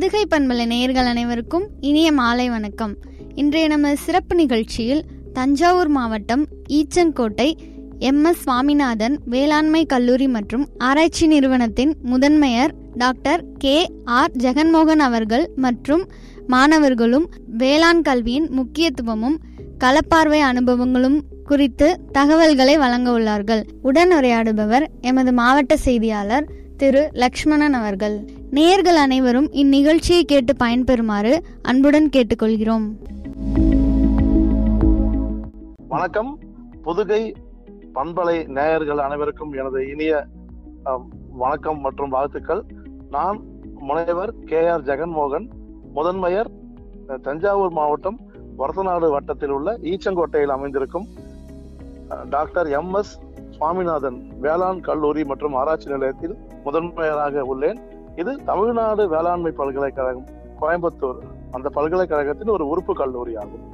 புதுகை பண்பலை நேயர்கள் அனைவருக்கும் இனிய மாலை வணக்கம். இன்றைய நம்ம சிறப்பு நிகழ்ச்சியில் தஞ்சாவூர் மாவட்டம் ஈச்சங்கோட்டை MS சுவாமிநாதன் வேளாண்மை கல்லூரி மற்றும் ஆராய்ச்சி நிறுவனத்தின் முதன்மையர் டாக்டர் KR ஜெகன்மோகன் அவர்கள் மற்றும் மாணவர்களும் வேளாண் கல்வியின் முக்கியத்துவமும் களப்பார்வை அனுபவங்களும் குறித்து தகவல்களை வழங்க உள்ளார்கள். உடனுரையாடுபவர் எமது மாவட்ட செய்தியாளர் திரு லக்ஷ்மணன் அவர்கள். நேயர்கள் அனைவரும் இந்நிகழ்ச்சியை கேட்டு பயன்பெறுமாறு அன்புடன் கேட்டுக்கொள்கிறோம். வணக்கம். புதுகை பண்பலை நேயர்கள் அனைவருக்கும் எனது இனிய வணக்கம் மற்றும் வாழ்த்துக்கள். நான் முனைவர் KR ஜெகன்மோகன், முதன்மையர், தஞ்சாவூர் மாவட்டம் வரதநாடு வட்டத்தில் உள்ள ஈச்சங்கோட்டையில் அமைந்திருக்கும் டாக்டர் MS சுவாமிநாதன் வேளாண் கல்லூரி மற்றும் ஆராய்ச்சி நிலையத்தில் முதன்மையராக உள்ளேன். இது தமிழ்நாடு வேளாண்மை பல்கலைக்கழகம் கோயம்புத்தூர், அந்த பல்கலைக்கழகத்தின் ஒரு உறுப்பு கல்லூரி ஆகும்.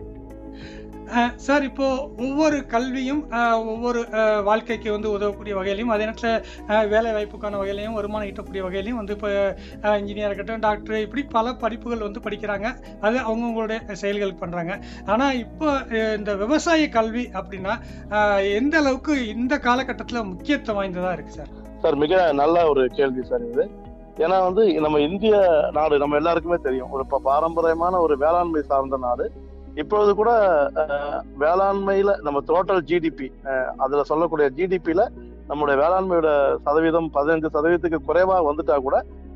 சார், இப்போ ஒவ்வொரு கல்வியும் ஒவ்வொரு வாழ்க்கைக்கு உதவக்கூடிய வகையிலையும், அதே நேரத்தில் வேலை வாய்ப்புக்கான வகையிலையும், வருமானம் ஈட்டக்கூடிய வகையிலையும் இப்போ இன்ஜினியர் இருக்கட்டும், டாக்டர், இப்படி பல படிப்புகள் படிக்கிறாங்க. அது அவங்கவுங்களுடைய செயல்களுக்கு பண்ணுறாங்க. ஆனால் இப்போ இந்த விவசாய கல்வி அப்படின்னா எந்த அளவுக்கு இந்த காலகட்டத்தில் முக்கியத்துவம் வாய்ந்ததாக இருக்கு சார்? சார், மிக நல்ல ஒரு கேள்வி சார் இது. ஏன்னா நம்ம இந்திய நாடு நம்ம எல்லாருக்குமே தெரியும், ஒரு பாரம்பரியமான ஒரு வேளாண்மை சார்ந்த நாடு. இப்பொழுது கூட வேளாண்மையில நம்ம டோட்டல் GDP, அதுல சொல்லக்கூடிய GDPல நம்முடைய வேளாண்மையோட சதவீதம் 15% குறைவாக வந்துட்டா கூட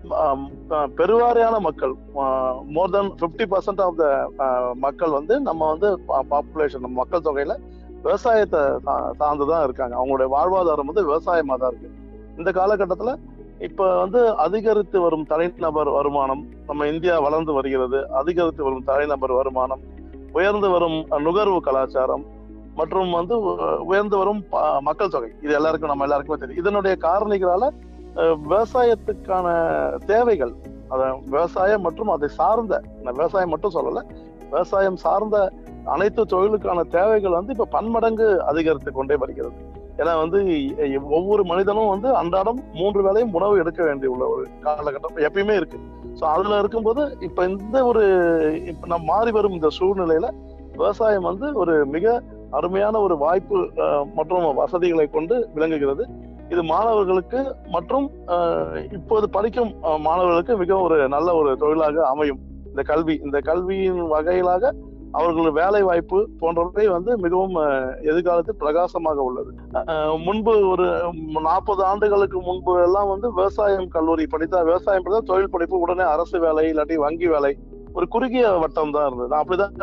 பெருவாரியான மக்கள், மோர் தென் 50% ஆஃப் த மக்கள் நம்ம பாப்புலேஷன், நம்ம மக்கள் தொகையில விவசாயத்தை சார்ந்துதான் இருக்காங்க. அவங்களுடைய வாழ்வாதாரம் விவசாயமா தான் இருக்கு. இந்த காலகட்டத்துல இப்ப அதிகரித்து வரும் தனிநபர் வருமானம், நம்ம இந்தியா வளர்ந்து வருகிறது. அதிகரித்து வரும் தனிநபர் வருமானம், உயர்ந்து வரும் நுகர்வு கலாச்சாரம் மற்றும் உயர்ந்து வரும் மக்கள் தொகை, இது நம்ம எல்லாருக்குமே தெரியும். இதனுடைய காரணிகளால விவசாயத்துக்கான தேவைகள், விவசாயம் மற்றும் அதை சார்ந்த, விவசாயம் மட்டும் சொல்லல, விவசாயம் சார்ந்த அனைத்து தொழிலுக்கான தேவைகள் இப்ப பன்மடங்கு அதிகரித்து கொண்டே வருகிறது. ஏன்னா ஒவ்வொரு மனிதனும் அன்றாடம் 3 வேளையும் உணவு எடுக்க வேண்டிய உள்ள ஒரு காலகட்டம் எப்பயுமே இருக்கு. ஸோ அதுல இருக்கும்போது இப்ப இப்ப நம்ம மாறி வரும் இந்த சூழ்நிலையில விவசாயம் ஒரு மிக அருமையான ஒரு வாய்ப்பு மற்றும் வசதிகளை கொண்டு விளங்குகிறது. இது மாணவர்களுக்கு மற்றும் இப்போது படிக்கும் மாணவர்களுக்கு மிக ஒரு நல்ல ஒரு தொழிலாக அமையும். இந்த கல்வியின் வகையிலாக அவர்கள் வேலை வாய்ப்பு போன்றவை மிகவும் எதிர்காலத்தில் பிரகாசமாக உள்ளது. முன்பு ஒரு 40 ஆண்டுகளுக்கு முன்பு எல்லாம் விவசாயம் கல்லூரி படித்தா, விவசாயம் படித்தா தொழில் படிப்பு, உடனே அரசு வேலை இல்லாட்டி வங்கி வேலை, ஒரு குறுகிய வட்டம் தான் இருந்தது. அப்படிதான்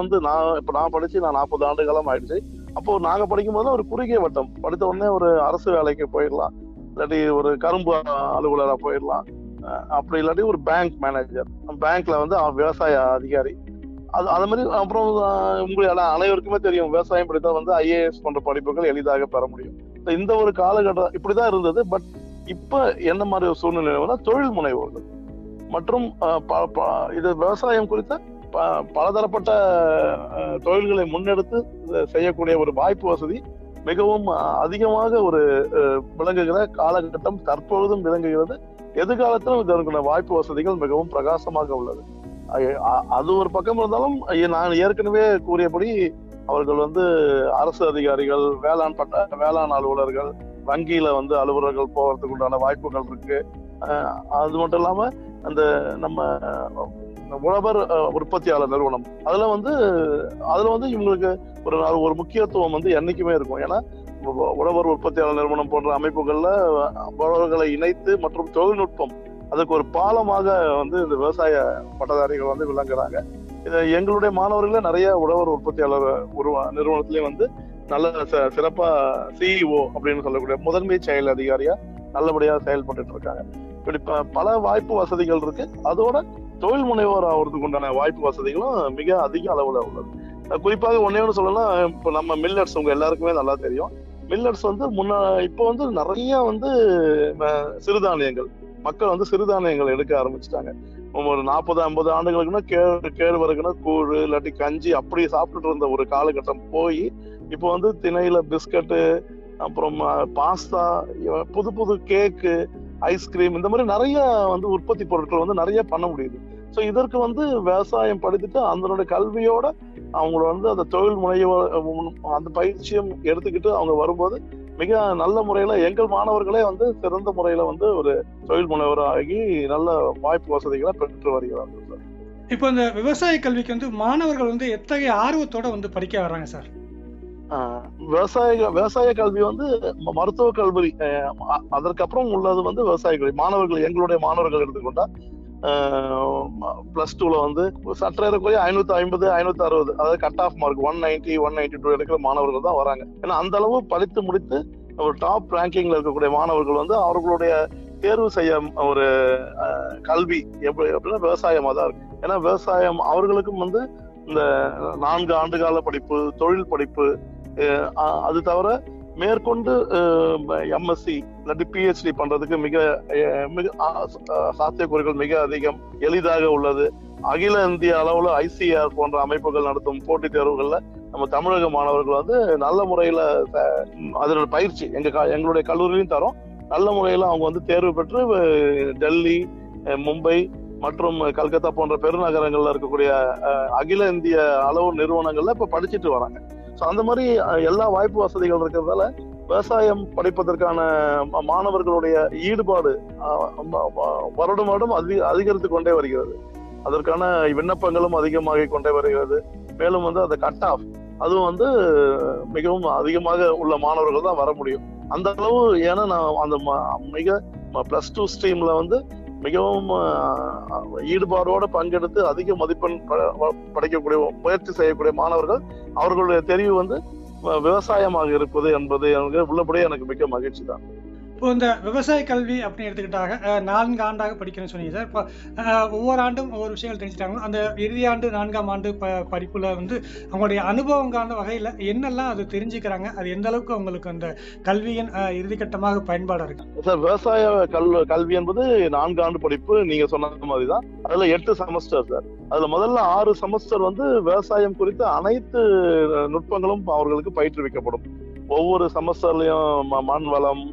நான் படிச்சு 40 ஆண்டுகளும் ஆயிடுச்சு. அப்போ நாங்க படிக்கும் போது ஒரு குறுகிய வட்டம், படித்த உடனே ஒரு அரசு வேலைக்கு போயிடலாம், இல்லாட்டி ஒரு கரும்பு அலுவலரா போயிடலாம், அப்படி இல்லாட்டி ஒரு பேங்க் மேனேஜர், பேங்க்ல விவசாய அதிகாரி, அது மாதிரி. அப்புறம் உங்களுக்கு அனைவருக்குமே தெரியும், விவசாயம் படித்தா IAS போன்ற படிப்புகள் எளிதாக பெற முடியும். இந்த ஒரு காலகட்டம் இப்படிதான் இருந்தது. பட் இப்ப என்ன மாதிரி ஒரு சூழ்நிலை, தொழில் முனைவோர்கள் மற்றும் இது விவசாயம் குறித்த பலதரப்பட்ட தொழில்களை முன்னெடுத்து செய்யக்கூடிய ஒரு வாய்ப்பு வசதி மிகவும் அதிகமாக ஒரு விளங்குகிற காலகட்டம் தற்பொழுதும் விளங்குகிறது. எதிர்காலத்திலும் இதற்கான வாய்ப்பு வசதிகள் மிகவும் பிரகாசமாக உள்ளது. அது ஒரு பக்கம் இருந்தாலும், நான் ஏற்கனவே கூறியபடி அவர்கள் அரசு அதிகாரிகள், வேளாண் அலுவலர்கள், வங்கியில அலுவலர்கள் போறதுக்கு உண்டான வாய்ப்புகள் இருக்கு. அது மட்டும் இல்லாம அந்த நம்ம உழவர் உற்பத்தியாளர் நிறுவனம், அதுல இவங்களுக்கு ஒரு முக்கியத்துவம் என்னைக்குமே இருக்கும். ஏன்னா உழவர் உற்பத்தியாளர் நிறுவனம் போன்ற அமைப்புகள்ல உழவர்களை இணைத்து மற்றும் தொழில்நுட்பம், அதுக்கு ஒரு பாலமாக இந்த விவசாய பட்டதாரிகள் விளங்குறாங்க. எங்களுடைய மாணவர்களே நிறைய உழவர் உற்பத்தியாளர் நிறுவனத்திலேயே நல்ல சிறப்பா CEO அப்படின்னு சொல்லக்கூடிய முதன்மை செயல் அதிகாரியா நல்லபடியா செயல்பட்டு இருக்காங்க. இப்படி பல வாய்ப்பு வசதிகள் இருக்கு. அதோட தொழில் முனைவோர் ஆகிறதுக்கு உண்டான வாய்ப்பு வசதிகளும் மிக அதிக அளவுல உள்ளது. குறிப்பாக ஒன்னு சொல்லலாம், இப்ப நம்ம மில்லட்ஸ் உங்க எல்லாருக்குமே நல்லா தெரியும். மில்லட்ஸ் இப்போ நிறைய சிறுதானியங்கள், மக்கள் சிறுதானியங்கள் எடுக்க ஆரம்பிச்சுட்டாங்க. ஒரு 40-50 ஆண்டுகளுக்குன்னா கேழ்வரகுனா கூழ் இல்லாட்டி கஞ்சி அப்படி சாப்பிட்டுட்டு இருந்த ஒரு காலகட்டம் போய் இப்போ திணையில பிஸ்கட்டு, அப்புறம் பாஸ்தா, புது புது கேக்கு, ஐஸ்கிரீம், இந்த மாதிரி நிறைய உற்பத்தி பொருட்கள் நிறைய பண்ண முடியுது. ஸோ இதற்கு வந்து விவசாயம் படித்துட்டு அதனுடைய கல்வியோட அவங்கள வந்து அந்த தொழில் அந்த பயிற்சியும் எடுத்துக்கிட்டு அவங்க வரும்போது மிக நல்ல முறையில எங்கள் மாணவர்களே வந்து சிறந்த முறையில வந்து ஒரு தொழில் முனைவர் ஆகி நல்ல வாய்ப்பு வசதிகளை பெற்று வருகிறார்கள் சார். இப்போ இந்த விவசாய கல்விக்கு வந்து மாணவர்கள் வந்து எத்தகைய ஆர்வத்தோட வந்து படிக்க வர்றாங்க சார்? விவசாய கல்வி வந்து மருத்துவ கல்வி, அதற்கப்புறம் உள்ளது வந்து விவசாய கல்வி. மாணவர்கள், எங்களுடைய மாணவர்கள் எடுத்துக்கொண்டா +2ல வந்து சற்றேறக்குறைய 550 560, அதாவது கட் ஆஃப் மார்க் 190 192 எடுக்கிற மாணவர்கள் தான் வராங்க. ஏன்னா அந்த அளவு படித்து முடித்து ஒரு டாப் ரேங்கிங்ல இருக்கக்கூடிய மாணவர்கள் வந்து அவர்களுடைய தேர்வு செய்ய ஒரு கல்வி எப்படின்னா விவசாயமா தான் இருக்கு. ஏன்னா விவசாயம் அவர்களுக்கும் வந்து இந்த 4 ஆண்டுகால படிப்பு, தொழில் படிப்பு, அது தவிர மேற்கொண்டு எம்எஸ்சி இல்லாட்டி PhD பண்றதுக்கு மிக சாத்தியக்கூறுகள் மிக அதிகம், எளிதாக உள்ளது. அகில இந்திய அளவுல ICAR போன்ற அமைப்புகள் நடத்தும் போட்டித் தேர்வுகள்ல நம்ம தமிழக மாணவர்கள் வந்து நல்ல முறையில அதோட பயிற்சி எங்களுடைய கல்லூரியிலும் தரோம். நல்ல முறையில அவங்க வந்து தேர்வு பெற்று டெல்லி, மும்பை மற்றும் கல்கத்தா போன்ற பெருநகரங்கள்ல இருக்கக்கூடிய அகில இந்திய அளவு நிறுவனங்கள்ல இப்ப படிச்சுட்டு வராங்க. ஸோ அந்த மாதிரி எல்லா வாய்ப்பு வசதிகள் இருக்கிறதால விவசாயம் படிப்பதற்கான மாணவர்களுடைய ஈடுபாடு வருடம் வருடம் அதிகரித்து கொண்டே வருகிறது. அதற்கான விண்ணப்பங்களும் அதிகமாகி கொண்டே வருகிறது. மேலும் வந்து அந்த கட் ஆஃப் அதுவும் வந்து மிகவும் அதிகமாக உள்ள மாணவர்கள் தான் வர முடியும். அந்த அளவு, ஏன்னா நான் அந்த மிக +2 ஸ்ட்ரீம்ல வந்து மிகவும் ஈடுபாடோட பங்கெடுத்து அதிக மதிப்பெண் படைக்கக்கூடிய முயற்சி செய்யக்கூடிய மாணவர்கள், அவர்களுடைய தெரிவு வந்து விவசாயமாக இருப்பது என்பது உள்ளபடியே எனக்கு மிக மகிழ்ச்சி தான். இப்போ இந்த விவசாய கல்வி அப்படின்னு எடுத்துக்கிட்டாங்க, 4 ஆண்டாக படிக்கணும்னு சொன்னீங்க சார். இப்போ ஒவ்வொரு ஆண்டும் ஒவ்வொரு விஷயங்கள் தெரிஞ்சுட்டாங்களோ, அந்த இறுதி ஆண்டு 4ஆம் ஆண்டு படிப்புல வந்து அவங்களுடைய அனுபவங்கான வகையில் என்னெல்லாம் அது தெரிஞ்சுக்கிறாங்க, அது எந்த அளவுக்கு அவங்களுக்கு அந்த கல்வியின் இறுதிக்கட்டமாக பயன்பாடு இருக்கு சார்? விவசாய கல்வி என்பது 4 ஆண்டு படிப்பு, நீங்க சொன்ன மாதிரி தான். அதுல 8 செமஸ்டர் சார். அதுல முதல்ல 6 செமஸ்டர் வந்து விவசாயம் குறித்த அனைத்து நுட்பங்களும் அவர்களுக்கு பயிற்றுவிக்கப்படும். ஒவ்வொரு செமஸ்டர்லயும் மண் வளம்,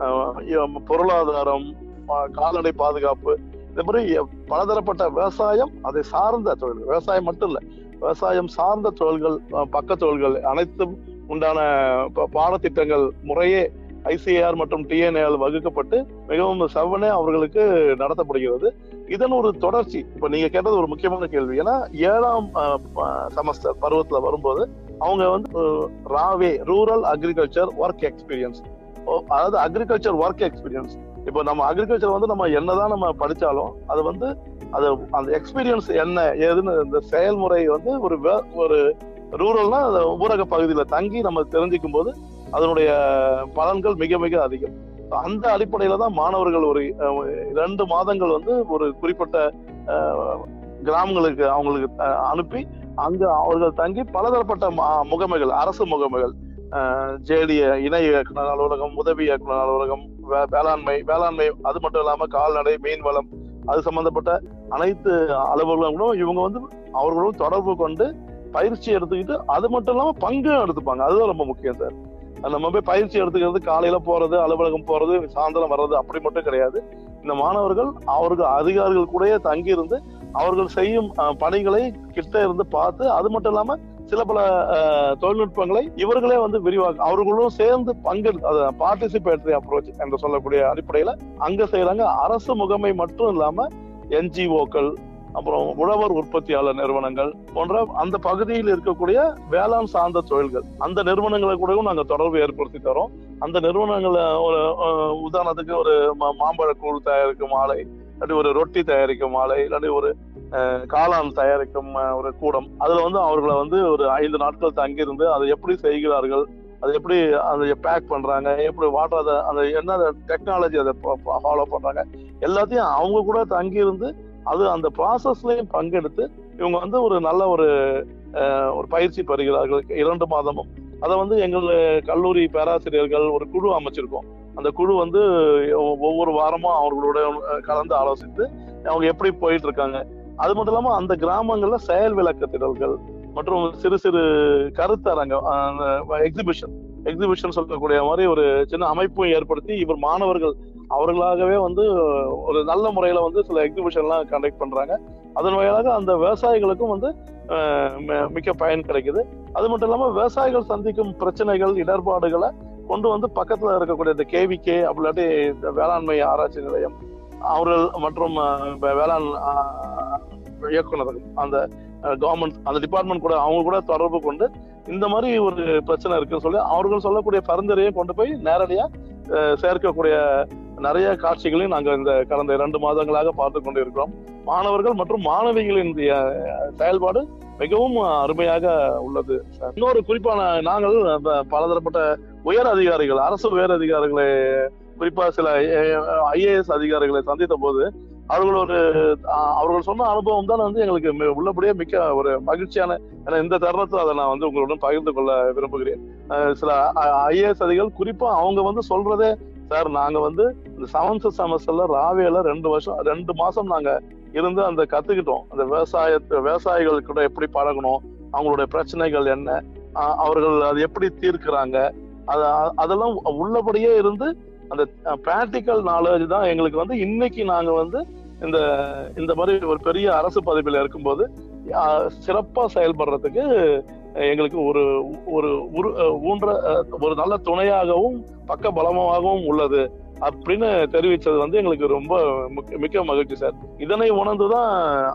பொருளாதாரம், கால்நடை பாதுகாப்பு, இந்த மாதிரி பலதரப்பட்ட விவசாயம், அதை சார்ந்த தொழில், விவசாயம் மட்டும் இல்ல, விவசாயம் சார்ந்த தொழில்கள், பக்க தொழில்கள் அனைத்தும் உண்டான பாடத்திட்டங்கள் முறையே ICAR மற்றும் TNAL வகுக்கப்பட்டு மிகவும் செவ்வனே அவர்களுக்கு நடத்தப்படுகிறது. இதன் ஒரு தொடர்ச்சி. இப்ப நீங்க கேட்டது ஒரு முக்கியமான கேள்வி. ஏன்னா 7ஆம் செமஸ்டர் பருவத்துல வரும்போது அவங்க வந்து ராவே, ரூரல் அக்ரிகல்ச்சர் ஒர்க் எக்ஸ்பீரியன்ஸ், அதாவது அக்ரிகல்ச்சர் ஒர்க் எக்ஸ்பீரியன்ஸ். இப்போ நம்ம அக்ரிகல்ச்சர் வந்து நம்ம என்னதான் நம்ம படிச்சாலும் அது வந்து அது அந்த எக்ஸ்பீரியன்ஸ் என்ன ஏதுன்னு இந்த செயல்முறை வந்து ஒரு ரூரல்னா ஊரக பகுதியில தங்கி நம்ம தெரிஞ்சுக்கும் போது அதனுடைய பலன்கள் மிக மிக அதிகம். அந்த அடிப்படையில தான் மாணவர்கள் ஒரு 2 மாதங்கள் வந்து ஒரு குறிப்பிட்ட கிராமங்களுக்கு அவங்களுக்கு அனுப்பி அங்க அவர்கள் தங்கி பலதரப்பட்ட முகமைகள், அரசு முகமைகள், JDA இணை இயக்குனர் அலுவலகம், உதவி இயக்குனர் அலுவலகம், வேளாண்மை, அது மட்டும் இல்லாம கால்நடை, மீன்வளம், அது சம்பந்தப்பட்ட அனைத்து அலுவலகங்களும் இவங்க வந்து அவர்களும் தொடர்பு கொண்டு பயிற்சி எடுத்துக்கிட்டு, அது மட்டும் இல்லாம பங்கு எடுத்துப்பாங்க. அதுதான் ரொம்ப முக்கியம் சார். நம்ம போய் பயிற்சி எடுத்துக்கிறது, காலையில போறது, அலுவலகம் போறது, சாயந்தரம் வர்றது அப்படி மட்டும் கிடையாது. இந்த மாணவர்கள் அவர்கள் அதிகாரிகள் கூட தங்கி இருந்து அவர்கள் செய்யும் பணிகளை கிட்ட இருந்து பார்த்து, அது மட்டும் இல்லாம சில பல தொழில்நுட்பங்களை இவர்களே வந்து விரிவாக்க அவர்களும் சேர்ந்து பார்ட்டிசிபேட்டரி அப்ரோச் என்று சொல்லக்கூடிய அடிப்படையில அங்க செய்யறாங்க. அரசு முகமை மட்டும் இல்லாம NGOக்கள், அப்புறம் உழவர் உற்பத்தியாளர் நிறுவனங்கள் போன்ற அந்த பகுதியில் இருக்கக்கூடிய வேளாண் சார்ந்த தொழில்கள், அந்த நிறுவனங்களை கூடவும் நாங்க தொடர்பு ஏற்படுத்தி தரோம். அந்த நிறுவனங்களை ஒரு உதாரணத்துக்கு ஒரு மாம்பழக்கூழ் தயாரிக்கும் ஆலை, இல்லாட்டி ஒரு ரொட்டி தயாரிக்கும் ஆலை, இல்லாட்டி ஒரு காளான் தயாரிக்கும் ஒரு கூடம், அதுல வந்து அவர்களை வந்து ஒரு 5 நாட்கள் தங்கியிருந்து அதை எப்படி செய்கிறார்கள், அதை எப்படி அதை பேக் பண்றாங்க, எப்படி வாட்டர் அந்த என்ன டெக்னாலஜி அதை ஃபாலோ பண்றாங்க, எல்லாத்தையும் அவங்க கூட தங்கியிருந்து அது அந்த ப்ராசஸ்லயும் பங்கெடுத்து இவங்க வந்து ஒரு நல்ல ஒரு பயிற்சி பெறுகிறார்கள் 2 மாதமும். அதை வந்து எங்கள் கல்லூரி பேராசிரியர்கள் ஒரு குழு அமைச்சிருக்கோம். அந்த குழு வந்து ஒவ்வொரு வாரமும் அவர்களோட கலந்து ஆலோசித்து அவங்க எப்படி போயிட்டு இருக்காங்க. அது மட்டும் இல்லாம அந்த கிராமங்கள்ல செயல் விளக்க திடல்கள் மற்றும் சிறு சிறு கருத்தரங்கம், எக்ஸிபிஷன் சொல்லக்கூடிய மாதிரி ஒரு சின்ன அமைப்பும் ஏற்படுத்தி இவர் மாணவர்கள் அவர்களாகவே வந்து ஒரு நல்ல முறையில வந்து சில எக்ஸிபிஷன்லாம் கண்டக்ட் பண்றாங்க. அதன் வழியாக அந்த விவசாயிகளுக்கும் வந்து மிக்க பயன் கிடைக்குது. அது மட்டும் இல்லாம விவசாயிகள் சந்திக்கும் பிரச்சனைகள், இடர்பாடுகளை கொண்டு வந்து பக்கத்துல இருக்கக்கூடிய இந்த கேவிகே அப்படி வேளாண்மை ஆராய்ச்சி நிலையம் அவர்கள் மற்றும் வேளாண் இயக்குநர்கள், அந்த கவர்மெண்ட் அந்த டிபார்ட்மெண்ட் கூட அவங்க கூட தொடர்பு கொண்டு இந்த மாதிரி ஒரு பிரச்சனை இருக்குன்னு சொல்லி அவர்கள் சொல்லக்கூடிய பரிந்துரையை கொண்டு போய் நேரடியா சேர்க்கக்கூடிய நிறைய காட்சிகளையும் நாங்கள் இந்த கடந்த 2 மாதங்களாக பார்த்து கொண்டு இருக்கிறோம். மாணவர்கள் மற்றும் மாணவிகளின் செயல்பாடு மிகவும் அருமையாக உள்ளது. இன்னொரு குறிப்பான நாங்கள் பலதரப்பட்ட உயர் அதிகாரிகள், அரசு உயர் அதிகாரிகளை, குறிப்பா சில IAS அதிகாரிகளை சந்தித்த போது அவர்கள் சொன்ன அனுபவம் தான் வந்து எங்களுக்கு உள்ளபடியே மிக்க ஒரு மகிழ்ச்சியான, இந்த தருணத்தில் அதை நான் வந்து உங்களுடன் பகிர்ந்து கொள்ள விரும்புகிறேன். சில IAS அதிகாரிகள் குறிப்பா அவங்க வந்து சொல்றதே, சார் நாங்க வந்து இந்த 7th செமஸ்டர்ல ராவேல 2 மாசம் நாங்க இருந்து அந்த கத்துக்கிட்டோம். அந்த விவசாயிகள் கூட எப்படி பழகணும், அவங்களுடைய பிரச்சனைகள் என்ன, அவர்கள் அது எப்படி தீர்க்கிறாங்க, அதெல்லாம் உள்ளபடியே இருந்து அந்த பிராக்டிக்கல் நாலேஜ் தான் எங்களுக்கு வந்து இன்னைக்கு நாங்க வந்து இந்த மாதிரி ஒரு பெரிய அரசு பதவியில இருக்கும்போது சிறப்பா செயல்படுறதுக்கு எங்களுக்கு ஒரு நல்ல துணையாகவும் பக்க பலமாகவும் உள்ளது அப்படின்னு தெரிவிச்சது வந்து எங்களுக்கு ரொம்ப மிக்க மகிழ்ச்சி சார். இதனை உணர்ந்துதான்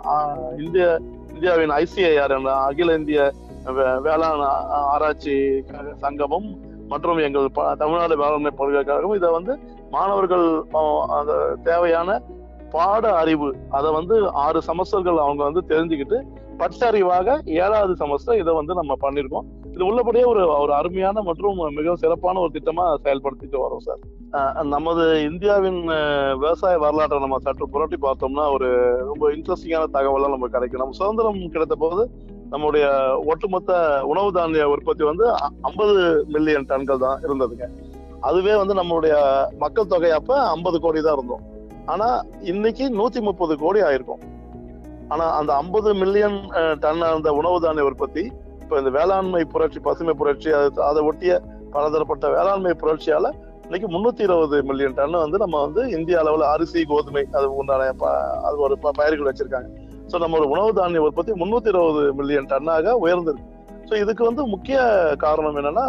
இந்தியாவின் ICAR அகில இந்திய வேளாண் ஆராய்ச்சி சங்கமும் மற்றும் எங்கள் தமிழ்நாடு வேளாண்மை பல்கலைக்கழகம் இதை வந்து மாணவர்கள் தேவையான பாட அறிவு அதை வந்து 6 செமஸ்டர்கள் அவங்க வந்து தெரிஞ்சுக்கிட்டு பட்டறிவாக 7வது செமஸ்டர் இதை வந்து நம்ம பண்ணிருக்கோம். இது உள்ளபடியே ஒரு அருமையான மற்றும் மிகவும் சிறப்பான ஒரு திட்டமா செயல்படுத்திட்டு வரோம் சார். நமது இந்தியாவின் விவசாய வரலாற்றை நம்ம சற்று புரட்டி பார்த்தோம்னா ஒரு ரொம்ப இன்ட்ரெஸ்டிங்கான தகவலாம் நமக்கு கிடைக்கும். நம்ம சுதந்திரம் கிடைத்த போது நம்முடைய ஒட்டுமொத்த உணவு தானிய உற்பத்தி வந்து 50 மில்லியன் டன்கள் தான் இருந்ததுங்க. அதுவே வந்து நம்மளுடைய மக்கள் தொகை அப்ப 50 கோடி தான் இருந்தோம். ஆனா இன்னைக்கு 130 கோடி ஆயிருக்கும். ஆனா அந்த 50 மில்லியன் டன் அந்த உணவு தானிய உற்பத்தி இப்ப இந்த வேளாண்மை புரட்சி, பசுமை புரட்சி, அதை ஒட்டிய பலதரப்பட்ட வேளாண்மை புரட்சியால இன்னைக்கு 320 மில்லியன் டன் வந்து நம்ம வந்து இந்திய அளவுல அரிசி, கோதுமை அது உண்டான அது ஒரு பயிர்கள் வச்சிருக்காங்க. ஸோ நம்ம ஒரு உணவு தானிய உற்பத்தி 320 மில்லியன் டன்னாக உயர்ந்திருக்கு. ஸோ இதுக்கு வந்து முக்கிய காரணம் என்னன்னா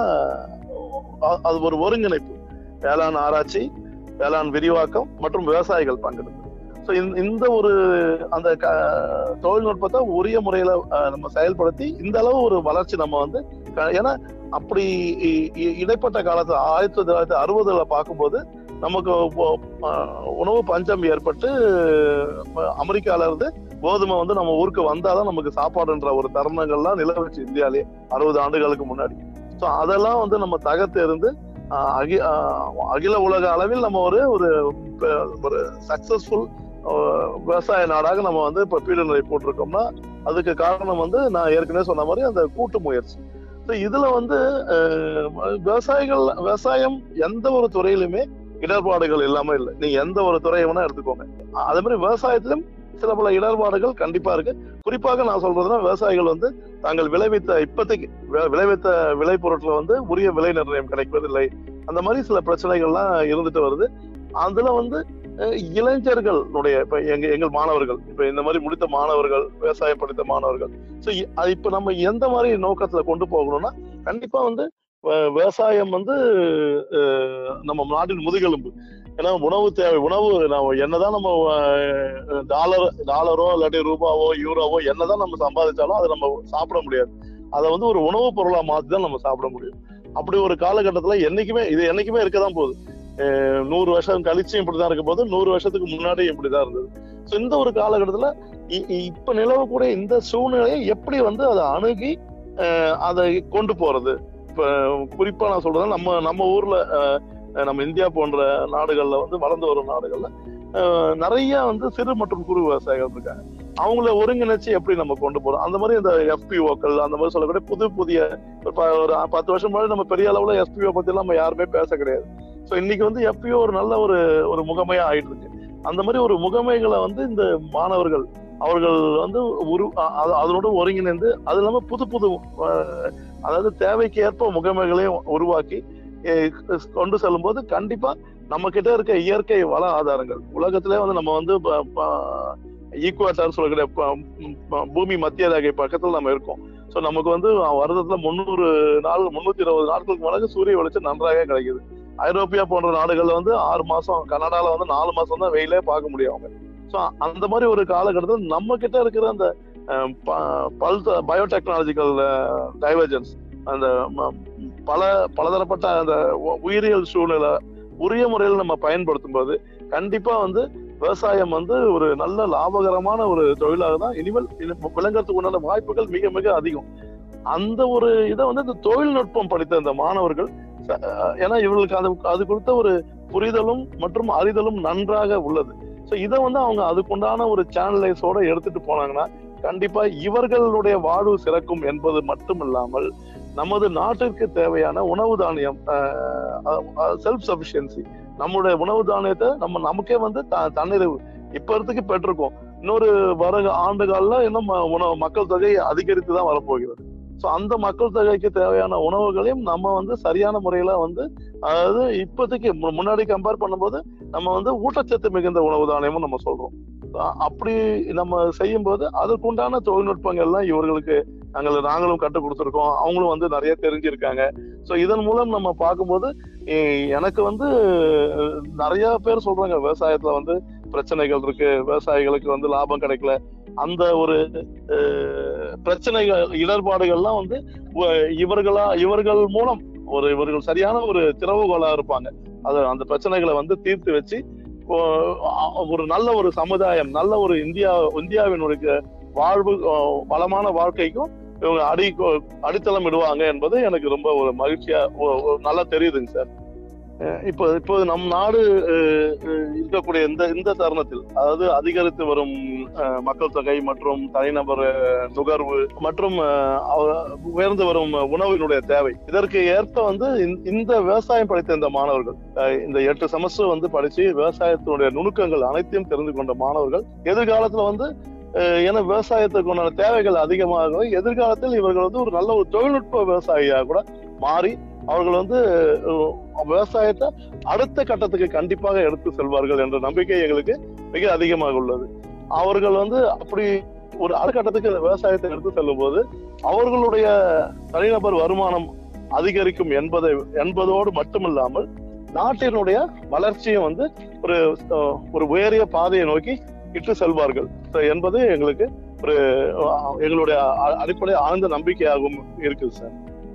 அது ஒரு ஒருங்கிணைப்பு, வேளாண் ஆராய்ச்சி, வேளாண் விரிவாக்கம் மற்றும் விவசாயிகள் பங்கெடுப்பு. ஸோ இந்த ஒரு அந்த தொழில்நுட்பத்தை உரிய முறையில நம்ம செயல்படுத்தி இந்த அளவு ஒரு வளர்ச்சி நம்ம வந்து, ஏன்னா அப்படி இடைப்பட்ட காலத்துல 1960ல பார்க்கும்போது நமக்கு உணவு பஞ்சம் ஏற்பட்டு அமெரிக்கால இருந்து கோதுமை வந்து நம்ம ஊருக்கு வந்தாதான் நமக்கு சாப்பாடுன்ற ஒரு தருணங்கள்லாம் நிலவச்சு இந்தியாலே 60 ஆண்டுகளுக்கு முன்னாடி. ஸோ அதெல்லாம் வந்து நம்ம தகர்த்து இருந்து அகில உலக அளவில் நம்ம ஒரு சக்சஸ்ஃபுல் விவசாய நாடாக நம்ம வந்து இப்ப பீடுநிலை போட்டிருக்கோம்னா அதுக்கு காரணம் வந்து நான் ஏற்கனவே சொன்ன மாதிரி அந்த கூட்டு முயற்சி. இதுல வந்து விவசாயம் எந்த ஒரு துறையிலுமே இடர்பாடுகள் இல்லாம இல்லை. நீங்க எந்த ஒரு துறையை வேணா எடுத்துக்கோங்க. அதே மாதிரி விவசாயத்திலும் சில பல இடர்பாடுகள் கண்டிப்பா இருக்கு. குறிப்பாக நான் சொல்றதுன்னா விவசாயிகள் வந்து தாங்கள் இப்போதைக்கு விளைவித்த விளைபொருட்களை வந்து உரிய விலை நிர்ணயம் கிடைப்பதில்லை. அந்த மாதிரி சில பிரச்சனைகள்லாம் இருந்துட்டு வருது. அதுல வந்து இளைஞர்களுடைய இப்ப எங்கள் மாணவர்கள், இப்ப இந்த மாதிரி முடித்த மாணவர்கள், விவசாயம் படித்த மாணவர்கள், சோ இப்ப நம்ம எந்த மாதிரி நோக்கத்துல கொண்டு போகணும்னா கண்டிப்பா வந்து விவசாயம் வந்து நம்ம நாட்டின் முதுகெலும்பு. ஏன்னா உணவு தேவை, நம்ம என்னதான் நம்ம டாலரோ இல்லாட்டி ரூபாவோ யூரோவோ என்னதான் நம்ம சம்பாதிச்சாலும் அதை நம்ம சாப்பிட முடியாது. அதை வந்து ஒரு உணவு பொருளா மாத்தி தான் நம்ம சாப்பிட முடியும். அப்படி ஒரு காலகட்டத்துல என்னைக்குமே இருக்கதான் போகுது. 100 வருஷம் கழிச்சும் இப்படிதான் இருக்க போது, 100 வருஷத்துக்கு முன்னாடி இப்படிதான் இருந்தது. சோ இந்த ஒரு காலகட்டத்துல இப்ப நிலவக்கூடிய இந்த சூழ்நிலையை எப்படி வந்து அதை அணுகி அதை கொண்டு போறது. இப்ப குறிப்பா நான் சொல்றேன், நம்ம ஊர்ல நம்ம இந்தியா போன்ற நாடுகள்ல வந்து வளர்ந்து வரும் நாடுகள்ல நிறைய வந்து சிறு மற்றும் குறு விவசாயிகள் இருக்காங்க. அவங்கள ஒருங்கிணைச்சு எப்படி நம்ம கொண்டு போறோம். அந்த மாதிரி இந்த FPOக்கள் அந்த மாதிரி சொல்லக்கூடிய புதிய ஒரு 10 வருஷம் முன்னாடி நம்ம பெரிய அளவுல FPO பத்தி எல்லாம் நம்ம யாருமே பேச கிடையாது. சோ இன்னைக்கு வந்து FPO ஒரு நல்ல ஒரு முகமையா ஆயிட்டு இருக்கு. அந்த மாதிரி ஒரு முகமைகளை வந்து இந்த மாணவர்கள் அவர்கள் வந்து அதனோட ஒருங்கிணைந்து அது இல்லாம புது அதாவது தேவைக்கு ஏற்ப முகமைகளையும் உருவாக்கி கொண்டு செல்லும் போது கண்டிப்பா நம்ம கிட்ட இருக்க இயற்கை வள ஆதாரங்கள் உலகத்திலே வந்து நம்ம வந்து ஈக்குவேட்டர் சொல்லக்கூடிய பூமி மத்திய ரேகை பக்கத்துல நம்ம இருக்கோம். ஸோ நமக்கு வந்து வருடத்துல 320 நாட்களுக்கு மேலே சூரிய வெளிச்சம் நன்றாக கிடைக்குது. ஐரோப்பியா போன்ற நாடுகள்ல வந்து 6 மாசம், கனடால வந்து 4 மாசம் தான் வெயிலே பார்க்க முடியும் அவங்க. ஸோ அந்த மாதிரி ஒரு காலகட்டத்தில் நம்ம கிட்ட இருக்கிற அந்த பயோடெக்னாலஜிக்கல் டைவர்ஜன்ஸ், அந்த பலதரப்பட்ட அந்த உயிரியல் சூழ்நிலை உரிய முறையில் நம்ம பயன்படுத்தும் போது கண்டிப்பா வந்து விவசாயம் வந்து ஒரு நல்ல லாபகரமான ஒரு தொழிலாக தான் இனிமேல் விளங்குறதுக்கு உண்டான வாய்ப்புகள் மிக மிக அதிகம். அந்த ஒரு இதை வந்து இந்த தொழில்நுட்பம் படித்த இந்த மாணவர்கள், ஏன்னா இவர்களுக்கு அது குறித்த ஒரு புரிதலும் மற்றும் அறிதலும் நன்றாக உள்ளது. ஸோ இதை வந்து அவங்க அதுக்குண்டான ஒரு சேனலைஸோட எடுத்துட்டு போனாங்கன்னா கண்டிப்பா இவர்களுடைய வாழ்வு சிறக்கும் என்பது மட்டும் இல்லாமல் நமது நாட்டிற்கு தேவையான உணவு தானியம், செல்ஃப் சஃபிஷியன்சி, நம்மளுடைய உணவு தானியத்தை நமக்கே வந்து தன்னிறைவு இப்ப பெற்றிருக்கோம். இன்னொரு வர ஆண்டுகால இன்னும் மக்கள் தொகை அதிகரித்து தான் வரப்போகிறது. ஸோ அந்த மக்கள் தொகைக்கு தேவையான உணவுகளையும் நம்ம வந்து சரியான முறையில வந்து, அதாவது இப்போதைக்கு முன்னாடி கம்பேர் பண்ணும்போது நம்ம வந்து ஊட்டச்சத்து மிகுந்த உணவு தானியமும் நம்ம சொல்றோம். அப்படி நம்ம செய்யும் போது அதற்குண்டான தொழில்நுட்பங்கள்லாம் இவர்களுக்கு நாங்களும் கற்றுக் கொடுத்துருக்கோம். அவங்களும் வந்து நிறைய தெரிஞ்சிருக்காங்க. ஸோ இதன் மூலம் நம்ம பார்க்கும்போது எனக்கு வந்து நிறைய பேர் சொல்றாங்க விவசாயத்துல வந்து பிரச்சனைகள் இருக்கு, விவசாயிகளுக்கு வந்து லாபம் கிடைக்கல, அந்த ஒரு பிரச்சனைகள் இடர்பாடுகள்லாம் வந்து இவர்கள் மூலம் இவர்கள் சரியான ஒரு திறவுகோலா இருப்பாங்க. அந்த பிரச்சனைகளை வந்து தீர்த்து வச்சு ஒரு நல்ல ஒரு சமுதாயம், நல்ல ஒரு இந்தியாவினுடைய வாழ்வு வளமான வாழ்க்கைக்கும் இவங்க அடித்தளம் இடுவாங்க என்பது எனக்கு ரொம்ப ஒரு மகிழ்ச்சியா நல்லா தெரியுதுங்க சார். இப்போ நம் நாடு இருக்கக்கூடிய இந்த தருணத்தில், அதாவது அதிகரித்து வரும் மக்கள் தொகை மற்றும் தனிநபர் நுகர்வு மற்றும் உயர்ந்து வரும் உணவினுடைய தேவை, இதற்கு ஏற்ப வந்து இந்த விவசாயம் படித்த இந்த மாணவர்கள், இந்த 8 செமஸ்டர் வந்து படிச்சு விவசாயத்தினுடைய நுணுக்கங்கள் அனைத்தையும் தெரிந்து கொண்ட மாணவர்கள் எதிர்காலத்துல வந்து, ஏன்னா விவசாயத்துக்கு உண்டான தேவைகள் அதிகமாக எதிர்காலத்தில் இவர்கள் வந்து ஒரு நல்ல ஒரு தொழில்நுட்ப விவசாயியாக கூட மாறி அவர்கள் வந்து விவசாயத்தை அடுத்த கட்டத்துக்கு கண்டிப்பாக எடுத்து செல்வார்கள் என்ற நம்பிக்கை எங்களுக்கு மிக அதிகமாக உள்ளது. அவர்கள் வந்து அப்படி ஒரு அடுத்த கட்டத்துக்கு விவசாயத்தை எடுத்து செல்லும் போது அவர்களுடைய தனிநபர் வருமானம் அதிகரிக்கும் என்பதோடு மட்டுமில்லாமல் நாட்டினுடைய வளர்ச்சியும் வந்து ஒரு உயரிய பாதையை நோக்கி இட்டு செல்வார்கள் என்பது எங்களுக்கு எங்களுடைய அடிப்படை ஆழ்ந்த நம்பிக்கையாகவும் இருக்குது சார்.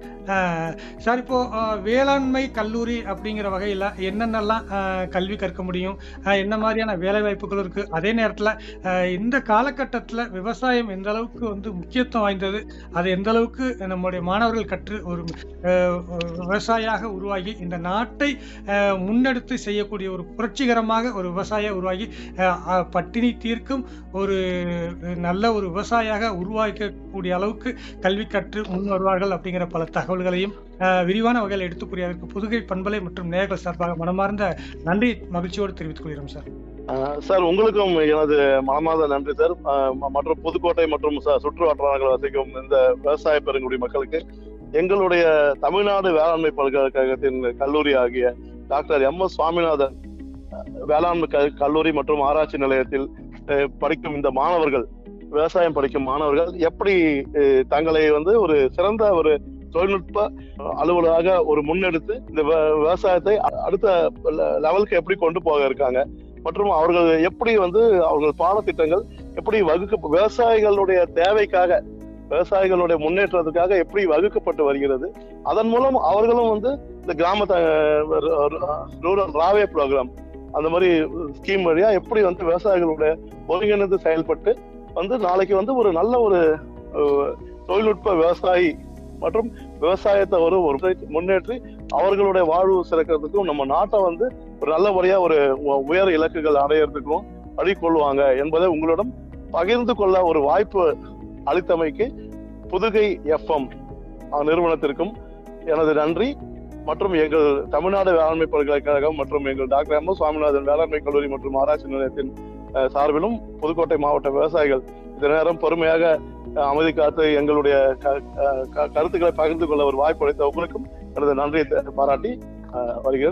சார், இப்போ வேளாண்மை கல்லூரி அப்படிங்கிற வகையில் என்னென்னலாம் கல்வி கற்க முடியும், என்ன மாதிரியான வேலை வாய்ப்புகள் இருக்கு, அதே நேரத்தில் இந்த காலகட்டத்தில் விவசாயம் எந்த அளவுக்கு வந்து முக்கியத்துவம் வாய்ந்தது, அது எந்த அளவுக்கு நம்முடைய மாணவர்கள் கற்று ஒரு விவசாயியாக உருவாகி இந்த நாட்டை முன்னெடுத்து செய்யக்கூடிய ஒரு புரட்சிகரமாக ஒரு விவசாயியாக உருவாகி பட்டினி தீர்க்கும் ஒரு நல்ல ஒரு விவசாயியாக உருவாக்கக்கூடிய அளவுக்கு கல்வி கற்று முன் வருவார்கள் அப்படிங்கிற பல தகவல்களையும் விரிவான வகையில் எடுத்துக் கூறியதற்கு புதுகை பண்பலை மற்றும் நேயர்கள் சார்பாக மனமார்ந்த நன்றி மகிழ்ச்சியோடு தெரிவித்துக் கொள்கிறோம் சார். சார், உங்களுக்கும் எனது மனமார்ந்த நன்றி சார். மற்றும் புதுக்கோட்டை மற்றும் சுற்று வட்டாரங்கள் வசிக்கும் இந்த விவசாய பெருங்குடி மக்களுக்கு எங்களுடைய தமிழ்நாடு வேளாண்மை பல்கலைக்கழகத்தின் கல்லூரி ஆகிய டாக்டர் MS சுவாமிநாதன் வேளாண்மை கல்லூரி மற்றும் ஆராய்ச்சி நிலையத்தில் படிக்கும் இந்த மாணவர்கள், விவசாயம் படிக்கும் மாணவர்கள் எப்படி தங்களை வந்து ஒரு சிறந்த ஒரு தொழில்நுட்ப அலுவலராக ஒரு முன்னெடுத்து இந்த விவசாயத்தை அடுத்த லெவலுக்கு எப்படி கொண்டு போக இருக்காங்க, மற்றும் அவர்கள் எப்படி வந்து அவர்கள் பாடத்திட்டங்கள் எப்படி விவசாயிகளுடைய தேவைக்காக, விவசாயிகளுடைய முன்னேற்றத்துக்காக எப்படி வகுக்கப்பட்டு வருகிறது, அதன் மூலம் அவர்களும் வந்து இந்த ரூரல் ராவே ப்ரோக்ராம் அந்த மாதிரி ஸ்கீம் வழியா எப்படி வந்து விவசாயிகளுடைய ஒருங்கிணைந்து செயல்பட்டு வந்து நாளைக்கு வந்து ஒரு நல்ல ஒரு தொழில்நுட்ப விவசாயி மற்றும் விவசாயத்தை ஒரு முன்னேற்றி அவர்களுடைய வாழ்வு சிறக்கிறதுக்கும் நம்ம நாட்டை வந்து ஒரு நல்லபடியா ஒரு உயர் இலக்குகள் அடையிறதுக்கும் வழிகொள்வாங்க என்பதை உங்களிடம் பகிர்ந்து கொள்ள ஒரு வாய்ப்பு அளித்தமைக்கு புதுகை FM நிறுவனத்திற்கும் எனது நன்றி மற்றும் எங்கள் தமிழ்நாடு வேளாண்மை பல்கலைக்கழகம் மற்றும் எங்கள் டாக்டர் MS சுவாமிநாதன் வேளாண்மை கல்லூரி மற்றும் ஆராய்ச்சி நிலையத்தின் சார்பிலும் புதுக்கோட்டை மாவட்ட விவசாயிகள் இந்த நேரம் பொறுமையாக அமைதி காத்து எங்களுடைய கருத்துக்களை பகிர்ந்து கொள்ள ஒரு வாய்ப்பு அளித்த உங்களுக்கும் எனது நன்றியை பாராட்டி வருகிறேன்.